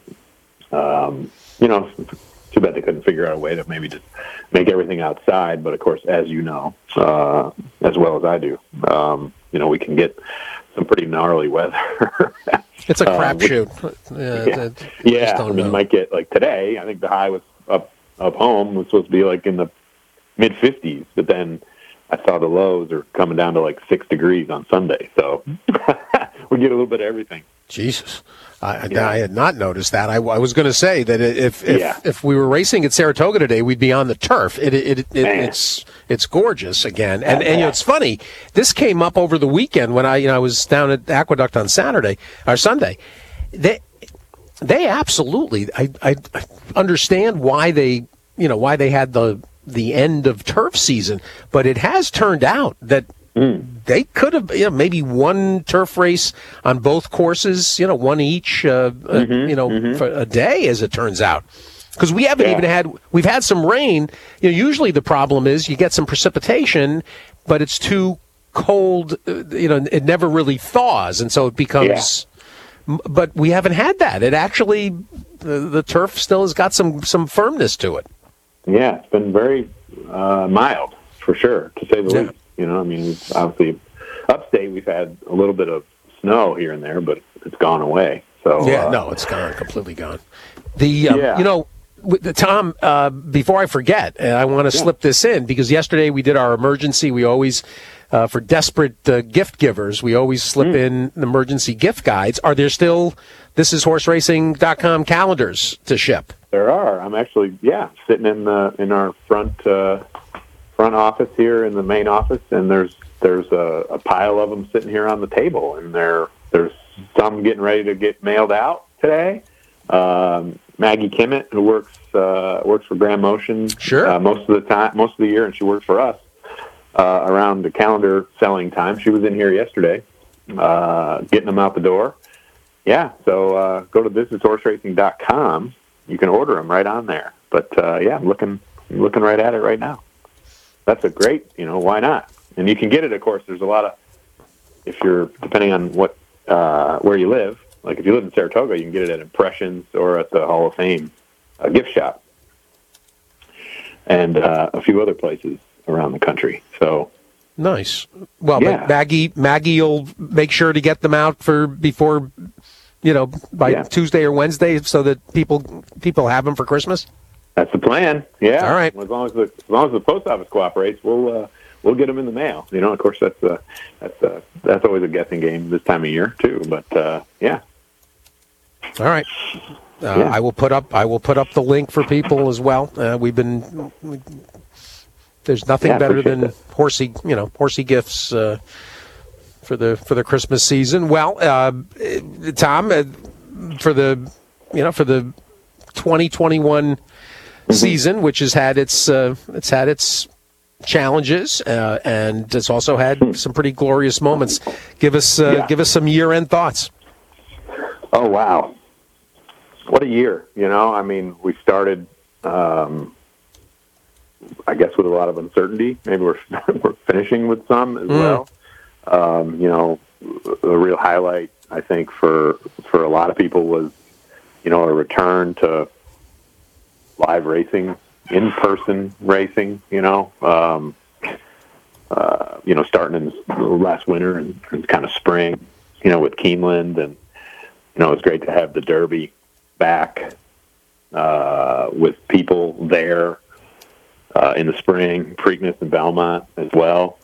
Um, you know, too bad they couldn't figure out a way to maybe just make everything outside. But of course, as you know, uh, as well as I do, um, you know, we can get some pretty gnarly weather. It's a crapshoot. Uh, yeah, yeah. yeah. I mean, you might get like today. I think the high was up up home was supposed to be like in the mid fifties, but then I saw the lows are coming down to like six degrees on Sunday. So we get a little bit of everything. Jesus. I, yeah. I had not noticed that. I, I was going to say that if if, yeah. if we were racing at Saratoga today, we'd be on the turf. It, it, it, it it's it's gorgeous again, and and you know it's funny. This came up over the weekend when I you know I was down at Aqueduct on Saturday or Sunday. They they absolutely I I understand why they you know why they had the the end of turf season, but it has turned out that. Mm. They could have, you know, maybe one turf race on both courses, you know, one each, uh, mm-hmm, uh, you know, mm-hmm. for a day, as it turns out. Because we haven't yeah. even had, we've had some rain. You know, usually the problem is you get some precipitation, but it's too cold. Uh, you know, it never really thaws, and so it becomes. Yeah. But we haven't had that. It actually, the, the turf still has got some some firmness to it. Yeah, it's been very uh, mild for sure, to say the yeah. least. You know, I mean, obviously, upstate we've had a little bit of snow here and there, but it's gone away. So yeah, uh, no, it's gone, completely gone. The um, yeah. you know, the, Tom, uh, before I forget, uh, I want to yeah. slip this in because yesterday we did our emergency. We always, uh, for desperate uh, gift givers, we always slip mm. in emergency gift guides. Are there still this is horse racing dot com calendars to ship? There are. I'm actually yeah sitting in the in our front. Uh, front office here in the main office, and there's there's a, a pile of them sitting here on the table, and there there's some getting ready to get mailed out today. Um, Maggie Kimmett, who works uh, works for Grand Motion, sure, uh, most of the time, most of the year, and she works for us. uh, around the calendar selling time. She was in here yesterday, uh, getting them out the door. Yeah, so uh, go to business horse racing dot com. You can order them right on there. But, uh, yeah, I'm looking, I'm looking right at it right now. That's a great, you know, why not? And you can get it, of course. There's a lot of, if you're, depending on what, uh, where you live, like if you live in Saratoga, you can get it at Impressions or at the Hall of Fame uh, gift shop and uh, a few other places around the country. So nice. Well, yeah. but Maggie, Maggie will make sure to get them out for before, you know, by yeah. Tuesday or Wednesday, so that people people have them for Christmas. That's the plan. Yeah. All right. As long as the as long as the post office cooperates, we'll uh, we'll get them in the mail. You know, of course, that's uh, that's uh, that's always a guessing game this time of year too. But uh, yeah. All right. Uh, yeah. I will put up I will put up the link for people as well. Uh, we've been there's nothing yeah, better than that. horsey you know horsey gifts uh, for the for the Christmas season. Well, uh, Tom, uh, for the you know for the twenty twenty-one mm-hmm. season, which has had its uh, it's had its challenges uh, and it's also had mm-hmm. some pretty glorious moments. Give us uh, yeah. give us some year end thoughts. Oh wow, what a year! You know, I mean, we started, um, I guess, with a lot of uncertainty. Maybe we're we're finishing with some as mm. well. Um, you know, a real highlight, I think, for for a lot of people was, you know, a return to live racing, in-person racing, you know, um, uh, you know, starting in last winter and, and kind of spring, you know, with Keeneland. And, you know, it was great to have the Derby back uh, with people there uh, in the spring, Preakness and Belmont as well,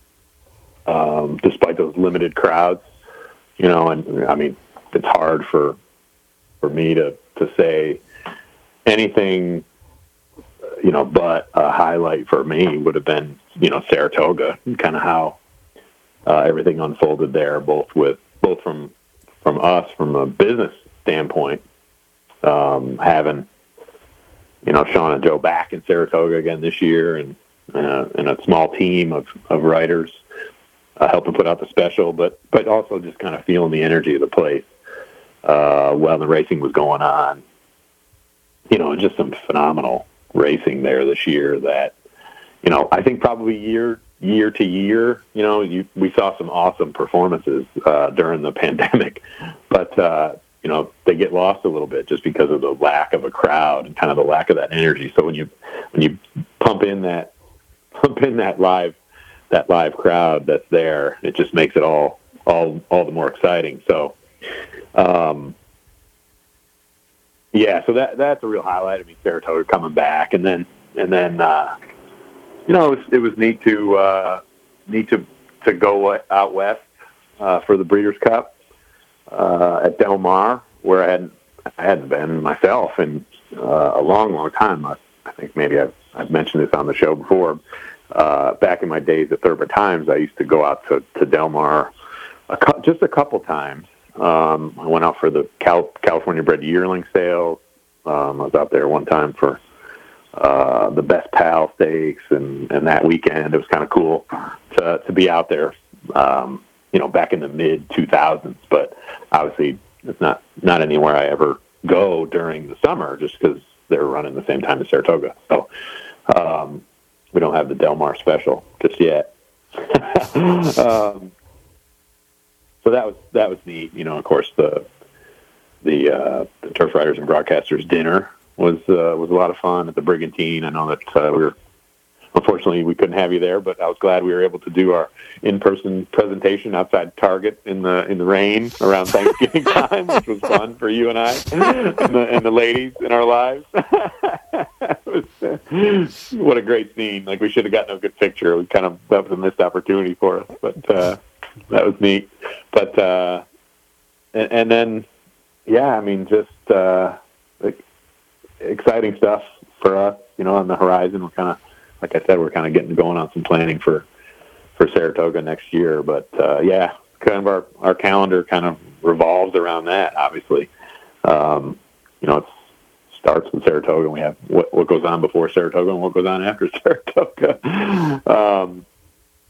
um, despite those limited crowds, you know, and, I mean, it's hard for for me to, to say anything, you know, but a highlight for me would have been, you know, Saratoga, kind of how uh, everything unfolded there, both with, both from, from us, from a business standpoint, um, having, you know, Sean and Joe back in Saratoga again this year and, uh, and a small team of, of writers uh, helping put out the special, but, but also just kind of feeling the energy of the place. Uh, while the racing was going on, you know, just some phenomenal racing there this year that, you know, I think probably year, year to year, you know, you, we saw some awesome performances, uh, during the pandemic, but, uh, you know, they get lost a little bit just because of the lack of a crowd and kind of the lack of that energy. So when you, when you pump in that, pump in that live, that live crowd that's there, it just makes it all, all, all the more exciting. So, Um, yeah, so that, that's a real highlight. I mean, Saratoga coming back and then, and then, uh, you know, it was, it was neat to, uh, neat to, to go out west, uh, for the Breeders' Cup, uh, at Del Mar, where I hadn't, I hadn't been myself in, uh, a long, long time. I, I think maybe I've, I've mentioned this on the show before. Uh, back in my days at Thurber Times, I used to go out to, to Del Mar a cu- just a couple times. Um, I went out for the Cal- California Bred Yearling Sale. Um, I was out there one time for uh, the Best Pal Stakes, and, and that weekend it was kind of cool to to be out there. Um, you know, back in the mid two thousands, but obviously it's not not anywhere I ever go during the summer, just because they're running the same time as Saratoga. So um, we don't have the Del Mar special just yet. um, So that was that was neat. You know, of course, the the, uh, the Turf Riders and Broadcasters dinner was uh, was a lot of fun at the Brigantine. I know that uh, we were unfortunately we couldn't have you there, but I was glad we were able to do our in-person presentation outside Target in the in the rain around Thanksgiving time, which was fun for you and I and the, and the ladies in our lives. was, uh, what a great scene! Like, we should have gotten a good picture. We kind of that was a missed opportunity for us, but. Uh, That was neat. But, uh, and, and then, yeah, I mean, just, uh, like, exciting stuff for us, you know, on the horizon. We're kind of, like I said, we're kind of getting going on some planning for, for Saratoga next year. But, uh, yeah, kind of our, our calendar kind of revolves around that, obviously. Um, you know, it starts with Saratoga, and we have what, what goes on before Saratoga and what goes on after Saratoga. um,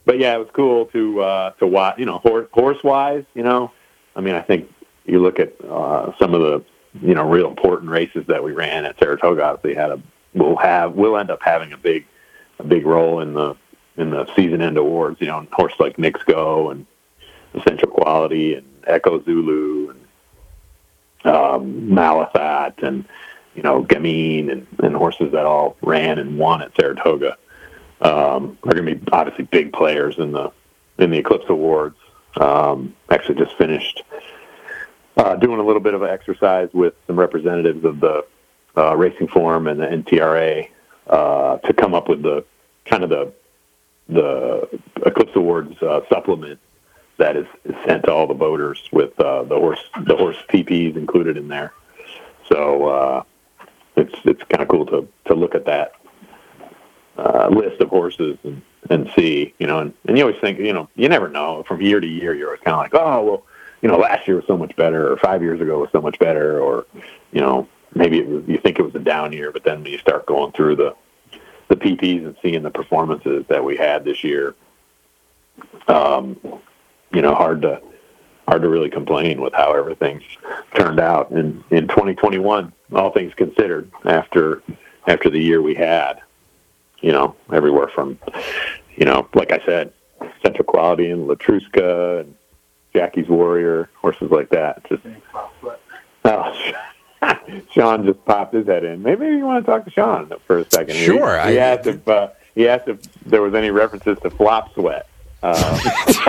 but yeah, it was cool to uh, to watch. You know, horse horse wise, you know, I mean, I think you look at uh, some of the you know real important races that we ran at Saratoga. Obviously, had a will have will end up having a big a big role in the in the season end awards. You know, horses like Knicks Go and Essential Quality and Echo Zulu and um, Malathat and you know Gamine and, and horses that all ran and won at Saratoga. Um, are going to be obviously big players in the in the Eclipse Awards. Um, actually, just finished uh, doing a little bit of an exercise with some representatives of the uh, Racing Forum and the N T R A uh, to come up with the kind of the the Eclipse Awards uh, supplement that is, is sent to all the voters with uh, the horse the horse P Ps included in there. So uh, it's it's kind of cool to to look at that. Uh, list of horses and, and see, you know, and, and you always think, you know, you never know. From year to year, you're always kind of like, oh, well, you know, last year was so much better, or five years ago was so much better, or, you know, maybe it was, you think it was a down year, but then when you start going through the, the P Ps and seeing the performances that we had this year, um, you know, hard to hard to really complain with how everything's turned out. And in twenty twenty-one, all things considered, after after the year we had, you know, everywhere from, you know, like I said, Central Quality and Latruska and Jackie's Warrior, horses like that. Just, oh, Sean just popped his head in. Maybe you want to talk to Sean for a second. Sure. He, he I, asked if uh, he asked if there was any references to Flop Sweat. Uh,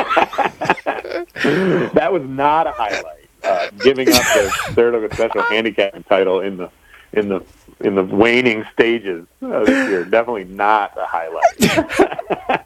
that was not a highlight. Uh, giving up the Saratoga Special handicapping title in the in the in the waning stages of this year, definitely not a highlight.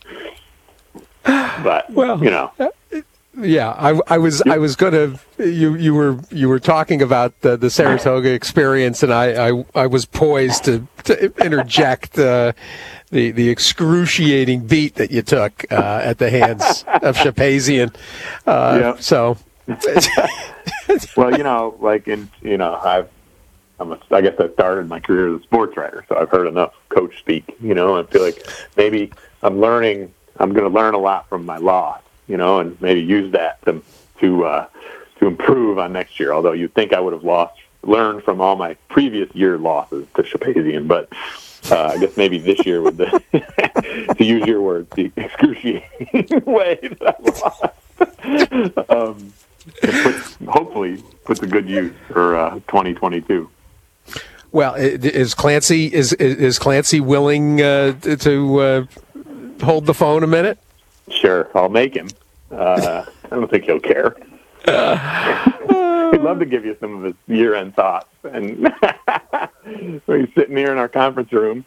But well, you know, yeah, I, I was I was going to you you were you were talking about the, the Saratoga experience, and I, I, I was poised to, to interject uh, the the excruciating beat that you took uh, at the hands of Shapazian. Uh, yeah. So, well, you know, like in you know, I've. I'm a, I guess I started my career as a sports writer, so I've heard enough coach speak, you know, and I feel like maybe I'm learning, I'm going to learn a lot from my loss, you know, and maybe use that to to uh, to improve on next year, although you'd think I would have lost, learned from all my previous year losses to Shapazian, but uh, I guess maybe this year with the, to use your words, the excruciating way that I lost, um, puts, hopefully puts a good use for uh, twenty twenty-two. Well, is Clancy is is Clancy willing uh, to uh, hold the phone a minute? Sure, I'll make him. Uh, I don't think he'll care. He'd love to give you some of his year-end thoughts. And he's sitting here in our conference room.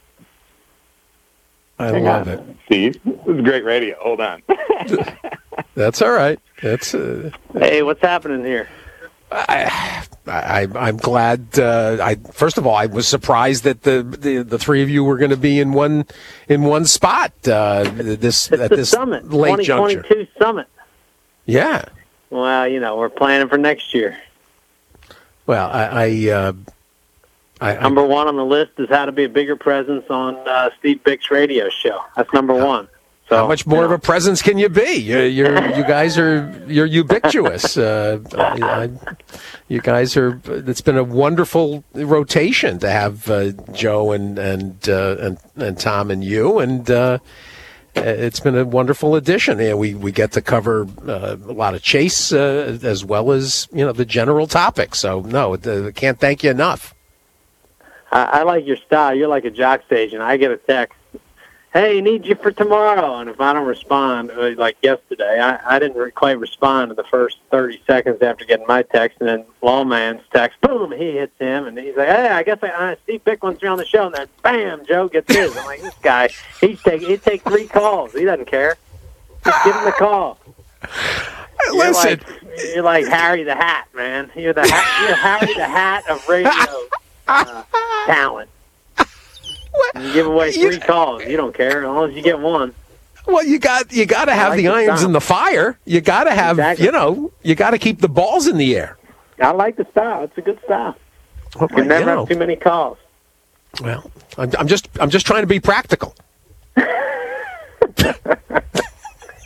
I Hang love on, it, Steve. This is great radio. Hold on. That's all right. That's uh, hey, what's happening here? I, I, I'm glad. Uh, I first of all, I was surprised that the the, the three of you were going to be in one in one spot. Uh, this it's at the this summit, late juncture. twenty twenty-two summit. Yeah. Well, you know, we're planning for next year. Well, I. I, uh, I number one on the list is how to be a bigger presence on uh, Steve Bick's radio show. That's number one. So, how much more you know. of a presence can you be? You're, you're you guys are you're ubiquitous. Uh, I, I, you guys are. It's been a wonderful rotation to have uh, Joe and and, uh, and and Tom and you, and uh, it's been a wonderful addition. Yeah, we we get to cover uh, a lot of chase uh, as well as you know the general topic. So no, I can't thank you enough. I, I like your style. You're like a jock agent. I get a text. Hey, need you for tomorrow. And if I don't respond, like yesterday, I, I didn't re- quite respond to the first thirty seconds after getting my text, and then Lawman's text, boom, he hits him, and he's like, hey, I guess I, I Steve Bick wants me on the show, and then bam, Joe gets his. I'm like, this guy, he's take, he'd take three calls. He doesn't care. Just give him the call. You're Listen. Like, you're like Harry the Hat, man. You're the ha- you're Harry the Hat of radio uh, talent. You give away three you, calls. You don't care as long as you get one. Well, you got you got to have like the irons style. In the fire. You got to have exactly. you know you got to keep the balls in the air. I like the style. It's a good style. Well, you never you know. have too many calls. Well, I'm, I'm just I'm just trying to be practical.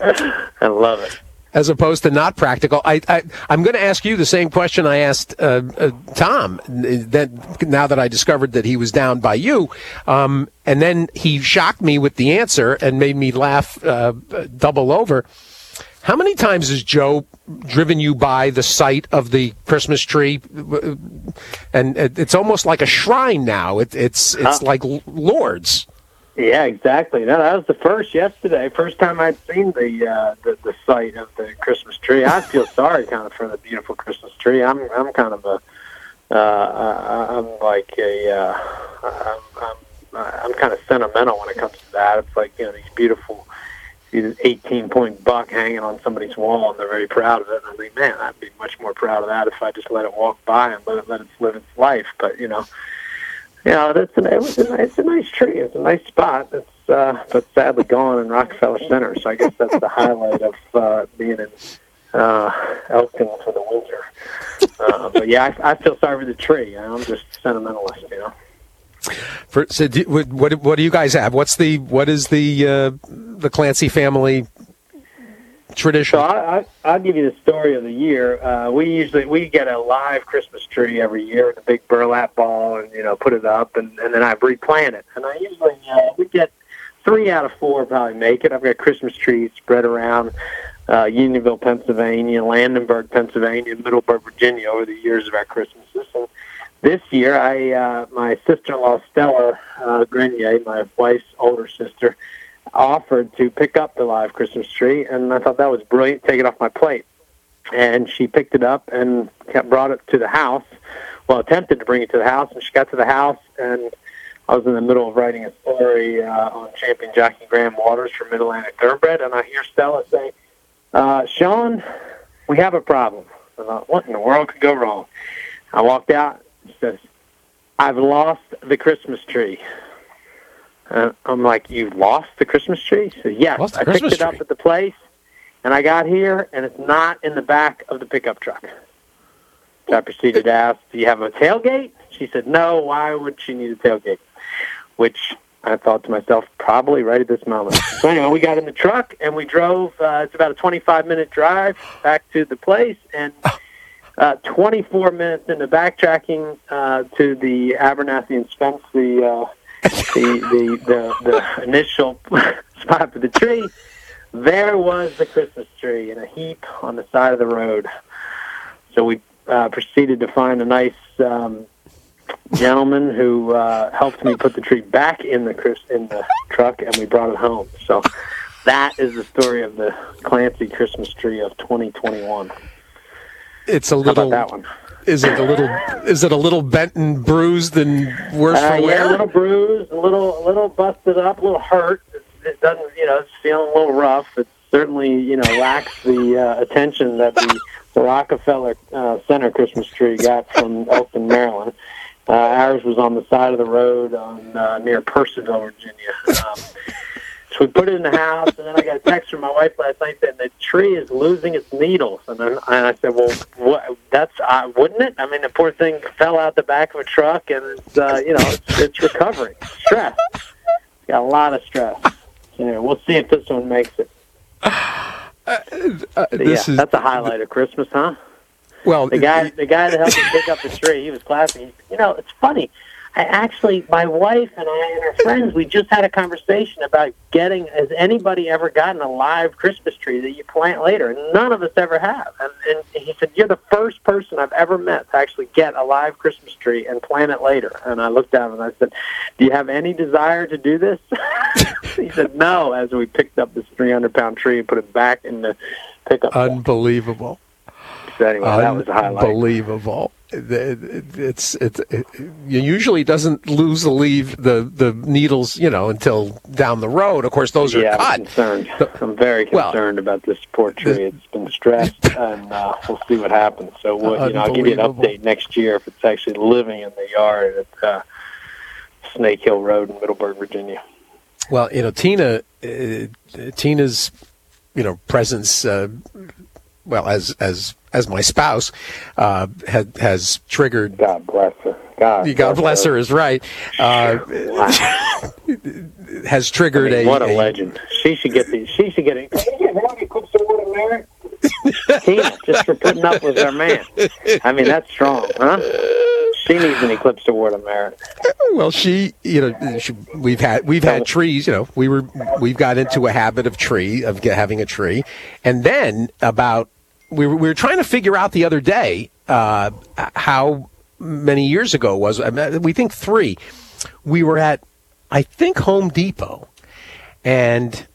I love it. As opposed to not practical. I, I, I'm going to ask you the same question I asked uh, uh, Tom, that, now that I discovered that he was down by you. Um, and then he shocked me with the answer and made me laugh uh, double over. How many times has Joe driven you by the site of the Christmas tree? And it's almost like a shrine now. It, it's it's huh? like Lourdes. Yeah, exactly. No, that was the first yesterday. First time I'd seen the, uh, the the site of the Christmas tree. I feel sorry, kind of, for the beautiful Christmas tree. I'm I'm kind of a uh, I'm like a uh, I'm, I'm I'm kind of sentimental when it comes to that. It's like, you know, these beautiful eighteen point buck hanging on somebody's wall, and they're very proud of it. And I think, man, I'd be much more proud of that if I just let it walk by and let it let it live its life. But you know. Yeah, that's an, it was a, it's a nice tree. It's a nice spot. It's uh, but sadly gone in Rockefeller Center. So I guess that's the highlight of uh, being in uh, Elkton for the winter. Uh, but yeah, I, I feel sorry for the tree. I'm just a sentimentalist, you know. For, so do, what what do you guys have? What's the what is the uh, the Clancy family tradition? So I, I, I'll give you the story of the year. Uh, we usually we get a live Christmas tree every year with a big burlap ball, and you know, put it up, and, and then I replant it. And I usually uh, we get three out of four probably make it. I've got Christmas trees spread around uh, Unionville, Pennsylvania, Landenberg, Pennsylvania, and Middleburg, Virginia over the years of our Christmases. And this year, I uh, my sister-in-law Stella uh, Grenier, my wife's older sister, offered to pick up the live Christmas tree, and I thought that was brilliant. Take it off my plate, and she picked it up and kept, brought it to the house. Well, attempted to bring it to the house, and she got to the house, and I was in the middle of writing a story uh, on champion jockey Graham Waters for Mid-Atlantic Thoroughbred, and I hear Stella say, uh, "Sean, we have a problem." I thought, what in the world could go wrong? I walked out. She says, "I've lost the Christmas tree." Uh, I'm like, "You've lost the Christmas tree?" She said, "Yes, I picked it up at the place, and I got here, and it's not in the back of the pickup truck." So I proceeded to ask, "Do you have a tailgate?" She said, "No, why would she need a tailgate?" Which I thought to myself, probably right at this moment. So anyway, we got in the truck, and we drove. Uh, it's about a twenty-five minute drive back to the place, and uh, twenty-four minutes into backtracking uh, to the Abernathy and Spence, the... Uh, the, the, the, the initial spot for the tree, there was the Christmas tree in a heap on the side of the road. So we uh, proceeded to find a nice um, gentleman who uh, helped me put the tree back in the in the truck, and we brought it home. So that is the story of the Clancy Christmas tree of twenty twenty-one. It's a little. How about that one? Is it a little? Is it a little bent and bruised and worse uh, for wear? Yeah, a little bruised, a little, a little busted up, a little hurt. It, it doesn't, you know, it's feeling a little rough. It certainly, you know, lacks the uh, attention that the, the Rockefeller uh, Center Christmas tree got from Elkton, Maryland. Uh, ours was on the side of the road on uh, near Purcellville, Virginia. Um, So we put it in the house, and then I got a text from my wife last night saying the tree is losing its needles. And then and I said, well, what, that's uh, wouldn't it? I mean, the poor thing fell out the back of a truck, and it's uh, you know it's, it's recovering. Stress. It's got a lot of stress. So anyway, we'll see if this one makes it. Uh, uh, this yeah, is, that's a highlight of Christmas, huh? Well, the guy, the guy that helped me pick up the tree, he was classy. You know, it's funny. I actually, my wife and I and our friends, we just had a conversation about getting, has anybody ever gotten a live Christmas tree that you plant later? And none of us ever have. And, and he said, you're the first person I've ever met to actually get a live Christmas tree and plant it later. And I looked at him and I said, do you have any desire to do this? He said, no, as we picked up this three hundred pound tree and put it back in the pickup. Unbelievable. So anyway, that was a highlight. Unbelievable. It's it's it, it usually doesn't lose the leaf the the needles, you know, until down the road. Of course, those yeah, are cut. I'm concerned. I'm very concerned well, about this poor tree. It's been stressed, and uh, we'll see what happens. So we'll, you know, I'll give you an update next year if it's actually living in the yard at uh, Snake Hill Road in Middleburg, Virginia. Well, you know, Tina, uh, Tina's, you know, presence. Uh, well, as as as my spouse, uh, had, has triggered. God bless her. God, God bless her, her is right. Uh, has triggered I mean, a what a, a legend. She should get the. She should get it. Merritt? Tina, just for putting up with our man. I mean, that's strong, huh? She needs an Eclipse Award of Merit. Well, she, you know, she, we've had we've had trees. You know, we were we've got into a habit of tree of get, having a tree, and then about we were we were trying to figure out the other day uh, how many years ago it was. I mean, we think three. We were at, I think, Home Depot, and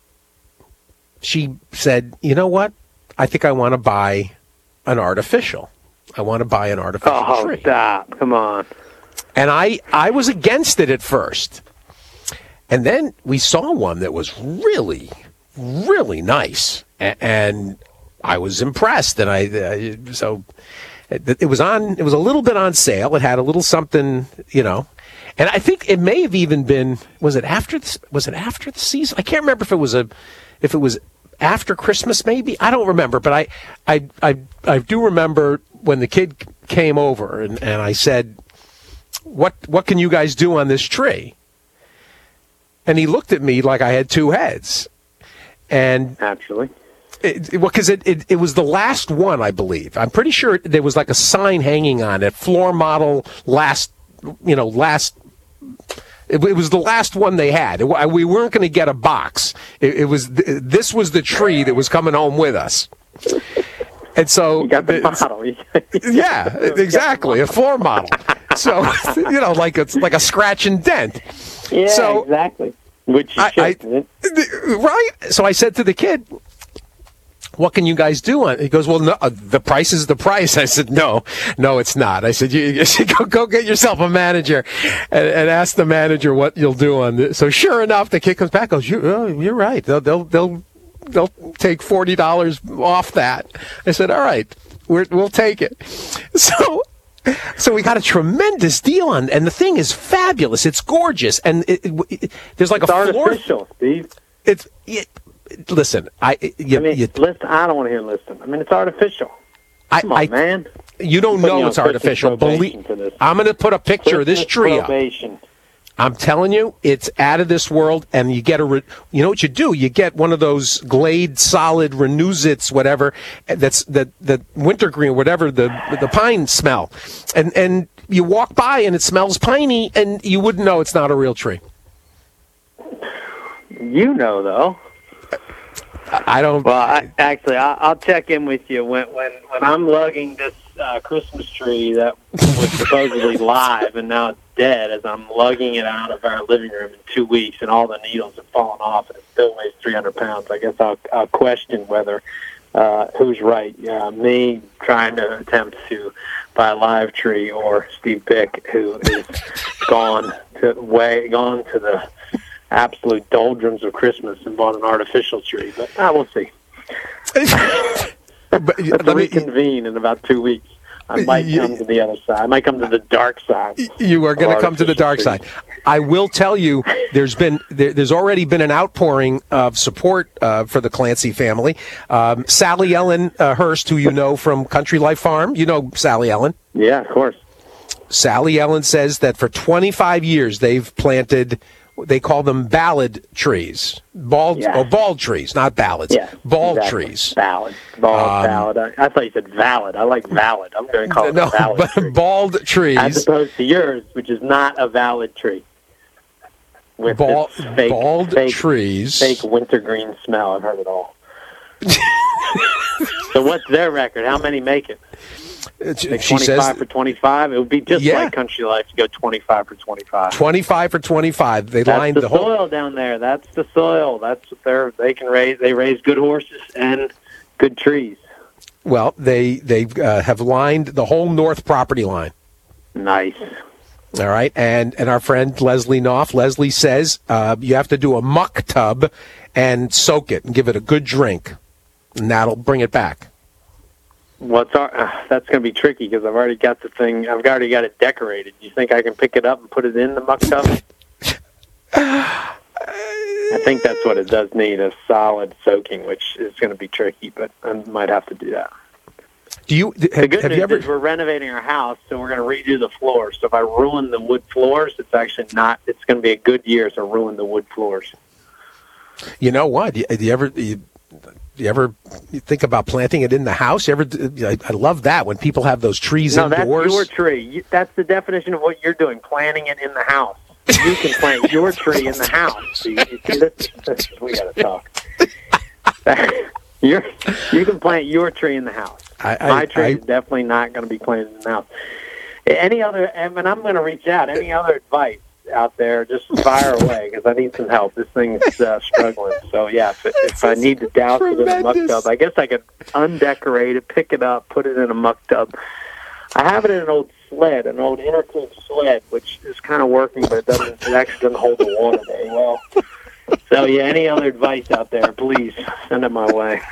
she said, "You know what? I think I want to buy an artificial. I want to buy an artificial oh, tree." Oh, stop. Come on. And I, I was against it at first. And then we saw one that was really, really nice. A- and I was impressed. And I, uh, so it, it was on, it was a little bit on sale. It had a little something, you know. And I think it may have even been, was it after the, was it after the season? I can't remember if it was a, if it was after Christmas, maybe. I don't remember, but I, I, I, I do remember when the kid came over and, and I said, what, what can you guys do on this tree? And he looked at me like I had two heads. And actually, it, it, well, because it, it, it was the last one, I believe. I'm pretty sure it, there was like a sign hanging on it, floor model, last, you know, last. It, it was the last one they had. It, we weren't going to get a box. It, it was this was the tree that was coming home with us. And so, you got the model. Yeah, exactly, a floor model. So, you know, like it's like a scratch and dent. Yeah, so, exactly. Which you I, should, I, right? So I said to the kid, "What can you guys do on it?" He goes, "Well, no, uh, the price is the price." I said, "No, no, it's not." I said, "You, you should go, go get yourself a manager and, and ask the manager what you'll do on this." So sure enough, the kid comes back, goes, you, oh, "You're right. They'll they'll they'll they'll take forty dollars off that." I said, "All right, we're, we'll take it." So. So we got a tremendous deal on, and the thing is fabulous. It's gorgeous, and it, it, it, there's like it's a artificial, floor. Steve. It's it, listen. I you, I mean, you, listen. I don't want to hear listen. I mean, it's artificial. Come I, on, I, man. You don't know it's artificial. Believe. I'm going to put a picture of this tree up. I'm telling you, it's out of this world, and you get a, re- you know what you do? You get one of those Glade Solid Renuzits, whatever, that's that that wintergreen, whatever the the pine smell, and and you walk by and it smells piney, and you wouldn't know it's not a real tree. You know, though. I don't. Well, I, actually, I, I'll check in with you when when when I'm lugging this uh, Christmas tree that was supposedly live and now it's dead. As I'm lugging it out of our living room in two weeks, and all the needles have fallen off, and it still weighs three hundred pounds. I guess I'll, I'll question whether uh, who's right, uh, me trying to attempt to buy a live tree, or Steve Pick, who is gone to way gone to the absolute doldrums of Christmas and bought an artificial tree. But uh, we'll see. But, Let's let me, reconvene in about two weeks. I might you, come to the other side. I might come to the dark side. You are going to come to the dark side. I will tell you, there's been there, there's already been an outpouring of support uh, for the Clancy family. Um, Sally Ellen uh, Hurst, who you know from Country Life Farm, you know Sally Ellen. Yeah, of course. Sally Ellen says that for twenty-five years they've planted. They call them ballad trees, bald yeah. oh, bald trees, not ballads. Yeah, bald exactly. trees. Ballad, bald, um, ballad. I, I thought you said valid. I like valid. I'm going to call it no, a valid tree. Bald trees, as opposed to yours, which is not a valid tree. With bald, its fake, bald fake, trees, fake wintergreen smell. I've heard it all. So what's their record? How many make it? Like she twenty-five says, for twenty-five. It would be just yeah. like Country Life to go twenty-five for twenty-five. twenty-five for twenty-five. They That's lined the, the whole soil down there. That's the soil. That's what they're. They can raise. They raise good horses and good trees. Well, they they uh, have lined the whole north property line. Nice. All right, and and our friend Leslie Knopf. Leslie says uh, you have to do a muck tub and soak it and give it a good drink, and that'll bring it back. What's our, uh, that's going to be tricky because I've already got the thing. I've already got it decorated. You think I can pick it up and put it in the muck tub? I think that's what it does need, a solid soaking, which is going to be tricky, but I might have to do that. Do you? Have, the good have news you ever? is we're renovating our house, so we're going to redo the floors. So if I ruin the wood floors, it's actually not. It's going to be a good year to ruin the wood floors. You know what? Do you, do you ever? You, you ever think about planting it in the house? You ever? I, I love that when people have those trees no, indoors. No, that's your tree. You, that's the definition of what you're doing, planting it in the house. You can plant your tree in the house. So you, you see, this, this, we got to talk. You're, you can plant your tree in the house. I, I, My tree I, is definitely not going to be planted in the house. Any other, and I'm going to reach out, any other advice out there, just fire away, because I need some help. This thing's uh, struggling. So, yeah, if, if I need to douse it in a muck tub, I guess I could undecorate it, pick it up, put it in a muck tub. I have it in an old sled, an old intertube sled, which is kind of working, but it doesn't. It actually doesn't hold the water very well. So, yeah, any other advice out there, please send it my way.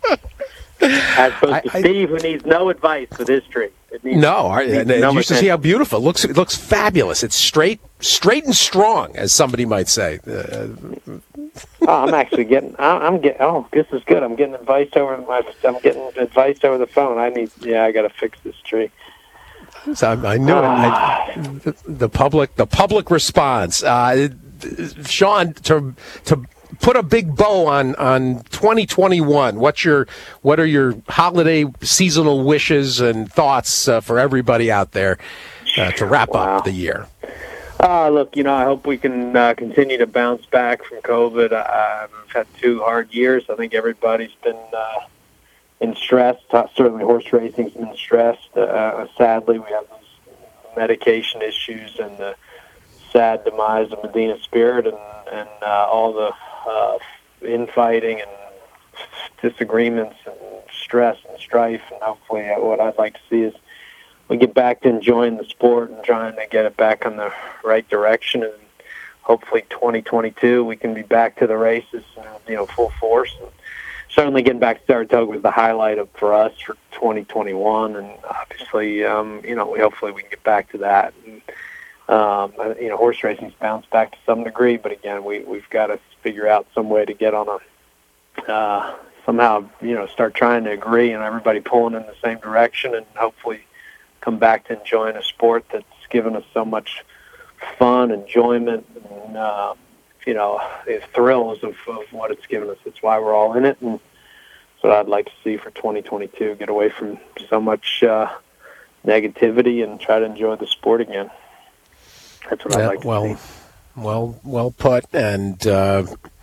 As opposed to I, Steve, who needs no advice for this tree. It needs, no, it needs I, no you should see how beautiful it looks. It looks fabulous. It's straight, straight and strong, as somebody might say. Uh, oh, I'm actually getting. I'm getting. Oh, this is good. I'm getting advice over my. I'm getting advice over the phone. I need. Yeah, I got to fix this tree. So I, I knew uh, it. I, the, the public, the public response. Uh, Sean, to to. Put a big bow on, on twenty twenty-one. What's your what are your holiday seasonal wishes and thoughts uh, for everybody out there uh, to wrap wow. up the year? Uh, look, you know, I hope we can uh, continue to bounce back from COVID. I've had two hard years. I think everybody's been uh, in stress. Certainly, horse racing's been stressed. Uh, sadly, we have those medication issues and the sad demise of Medina Spirit and and uh, all the Uh, infighting and disagreements and stress and strife, and hopefully uh, what I'd like to see is we get back to enjoying the sport and trying to get it back on the right direction, and hopefully twenty twenty-two we can be back to the races, uh, you know, full force. And certainly getting back to Saratoga was the highlight of for us for twenty twenty-one, and obviously, um, you know, we hopefully we can get back to that. And, Um, you know, horse racing's bounced back to some degree, but again, we, we've got to figure out some way to get on a, uh, somehow, you know, start trying to agree and everybody pulling in the same direction and hopefully come back to enjoying a sport that's given us so much fun, enjoyment, and, uh, you know, the thrills of, of what it's given us. That's why we're all in it, and so I'd like to see for twenty twenty-two, get away from so much uh, negativity and try to enjoy the sport again. That's what yeah, I'd like to well, see. Well, well put. And uh,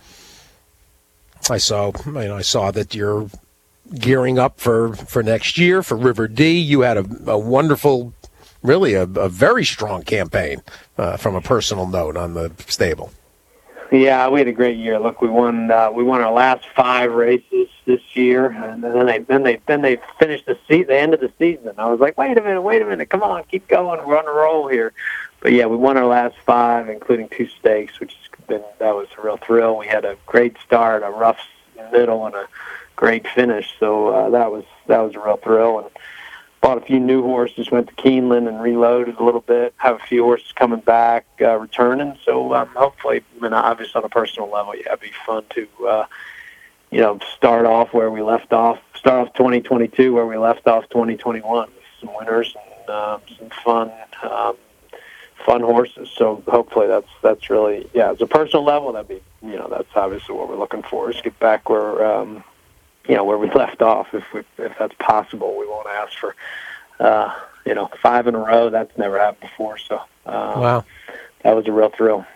I saw, you know, I saw that you're gearing up for, for next year for River D. You had a, a wonderful, really a, a very strong campaign uh, from a personal note on the stable. Yeah, we had a great year. Look, we won. Uh, we won our last five races this year, and then they then they then they finished the se- the end of the season. I was like, wait a minute, wait a minute, come on, keep going. We're on a roll here. But yeah, we won our last five, including two stakes, which has been that was a real thrill. We had a great start, a rough middle, and a great finish. So uh, that was that was a real thrill. And bought a few new horses, went to Keeneland and reloaded a little bit. Have a few horses coming back, uh, returning. So um, hopefully, I mean, obviously on a personal level, yeah, it'd be fun to, uh, you know, start off where we left off. Start off twenty twenty-two where we left off twenty twenty-one. With some winners and uh, some fun, um, fun horses. So hopefully that's that's really yeah. As a personal level, that'd be you know that's obviously what we're looking for is get back where. Um, you know, where we left off, if we, if that's possible. We won't ask for, uh, you know, five in a row. That's never happened before. So, uh, wow. That was a real thrill.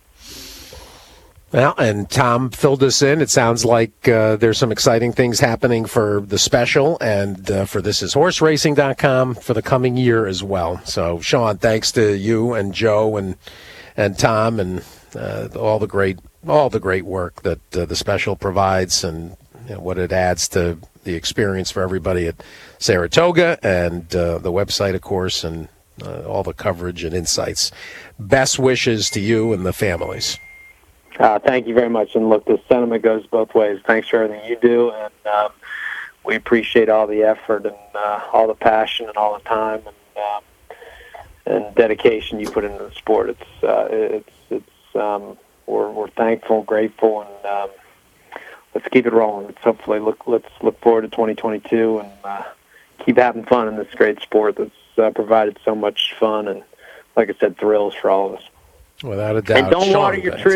Well, and Tom filled us in. It sounds like uh, there's some exciting things happening for the special and uh, for this is horse racing dot com for the coming year as well. So, Sean, thanks to you and Joe and and Tom and uh, all the great all the great work that uh, the special provides and you know, what it adds to the experience for everybody at Saratoga and uh, the website, of course, and uh, all the coverage and insights. Best wishes to you and the families. Uh, thank you very much. And look, the sentiment goes both ways. Thanks for everything you do, and um, we appreciate all the effort and uh, all the passion and all the time and um, and dedication you put into the sport. It's uh, it's it's um, we're we're thankful, grateful, and um, let's keep it rolling. Let's hopefully look. Let's look forward to twenty twenty-two and uh, keep having fun in this great sport that's uh, provided so much fun and, like I said, thrills for all of us. Without a doubt. And don't Sean, water your thanks. tree.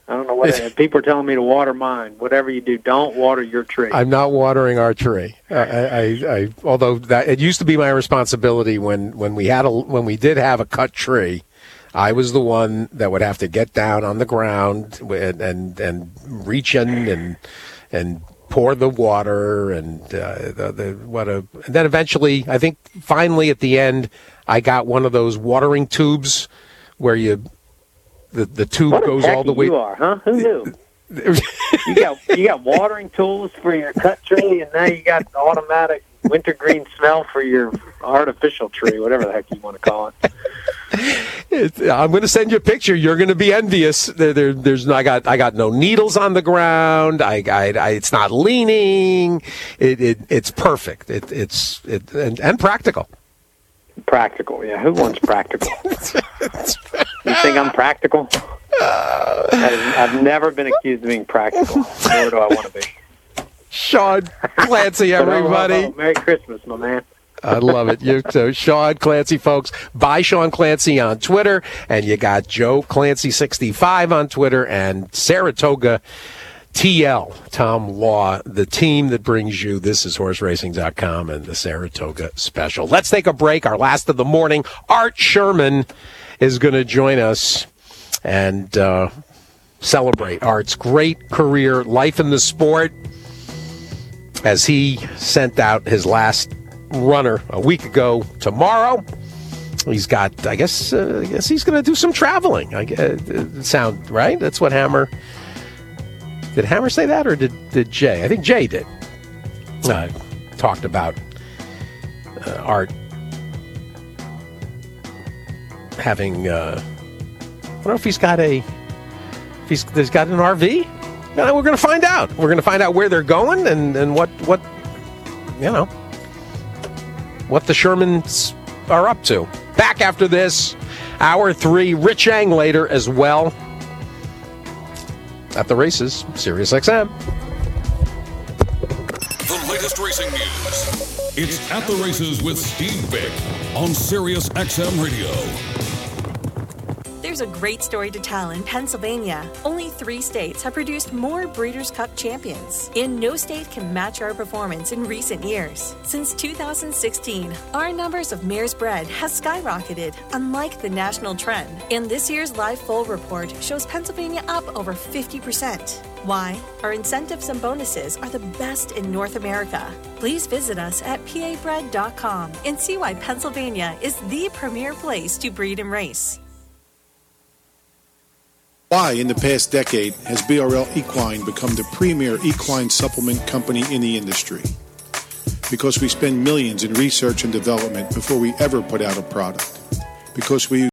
I don't know what people are telling me to water mine. Whatever you do, don't water your tree. I'm not watering our tree. I, I, I although that it used to be my responsibility when, when we had a when we did have a cut tree. I was the one that would have to get down on the ground and and, and reach in and and pour the water and uh, the, the what a and then eventually I think finally at the end I got one of those watering tubes where you the the tube what a goes all the way. You are, huh? Who knew? you got you got watering tools for your cut tree, and now you got automatic wintergreen smell for your artificial tree, whatever the heck you want to call it. It, I'm going to send you a picture. You're going to be envious. There, there, there's I got I got no needles on the ground. I, I, I it's not leaning. It, it it's perfect. It, it's it and, and practical. Practical, yeah. Who wants practical? You think I'm practical? I've never been accused of being practical. Nor do I want to be. Sean Clancy, everybody. Oh, oh, oh. Merry Christmas, my man. I love it. You too. Sean Clancy, folks. Buy Sean Clancy on Twitter, and you got Joe Clancy sixty-five on Twitter, and Saratoga T L, Tom Law, the team that brings you This Is Horse Racing dot com and the Saratoga Special. Let's take a break, our last of the morning. Art Sherman is going to join us and uh, celebrate Art's great career, life in the sport, as he sent out his last runner a week ago tomorrow. He's got, I guess, uh, I guess he's going to do some traveling. I guess, uh, sound right? That's what Hammer... Did Hammer say that, or did, did Jay? I think Jay did. Uh, talked about uh, Art having. Uh, I don't know if he's got a. If he's, he's got an R V. No, we're going to find out. We're going to find out where they're going and, and what what you know what the Shermans are up to. Back after this, hour three. Rich Eng later as well. At the races, Sirius X M. The latest racing news. It's At the Races with Steve Bick on Sirius X M Radio. There's a great story to tell in Pennsylvania. Only three states have produced more Breeders' Cup champions, and no state can match our performance in recent years. Since two thousand sixteen, our numbers of mares bred has skyrocketed, unlike the national trend. And this year's live foal report shows Pennsylvania up over fifty percent. Why? Our incentives and bonuses are the best in North America. Please visit us at P A bred dot com and see why Pennsylvania is the premier place to breed and race. Why, in the past decade, has B R L Equine become the premier equine supplement company in the industry? Because we spend millions in research and development before we ever put out a product. Because we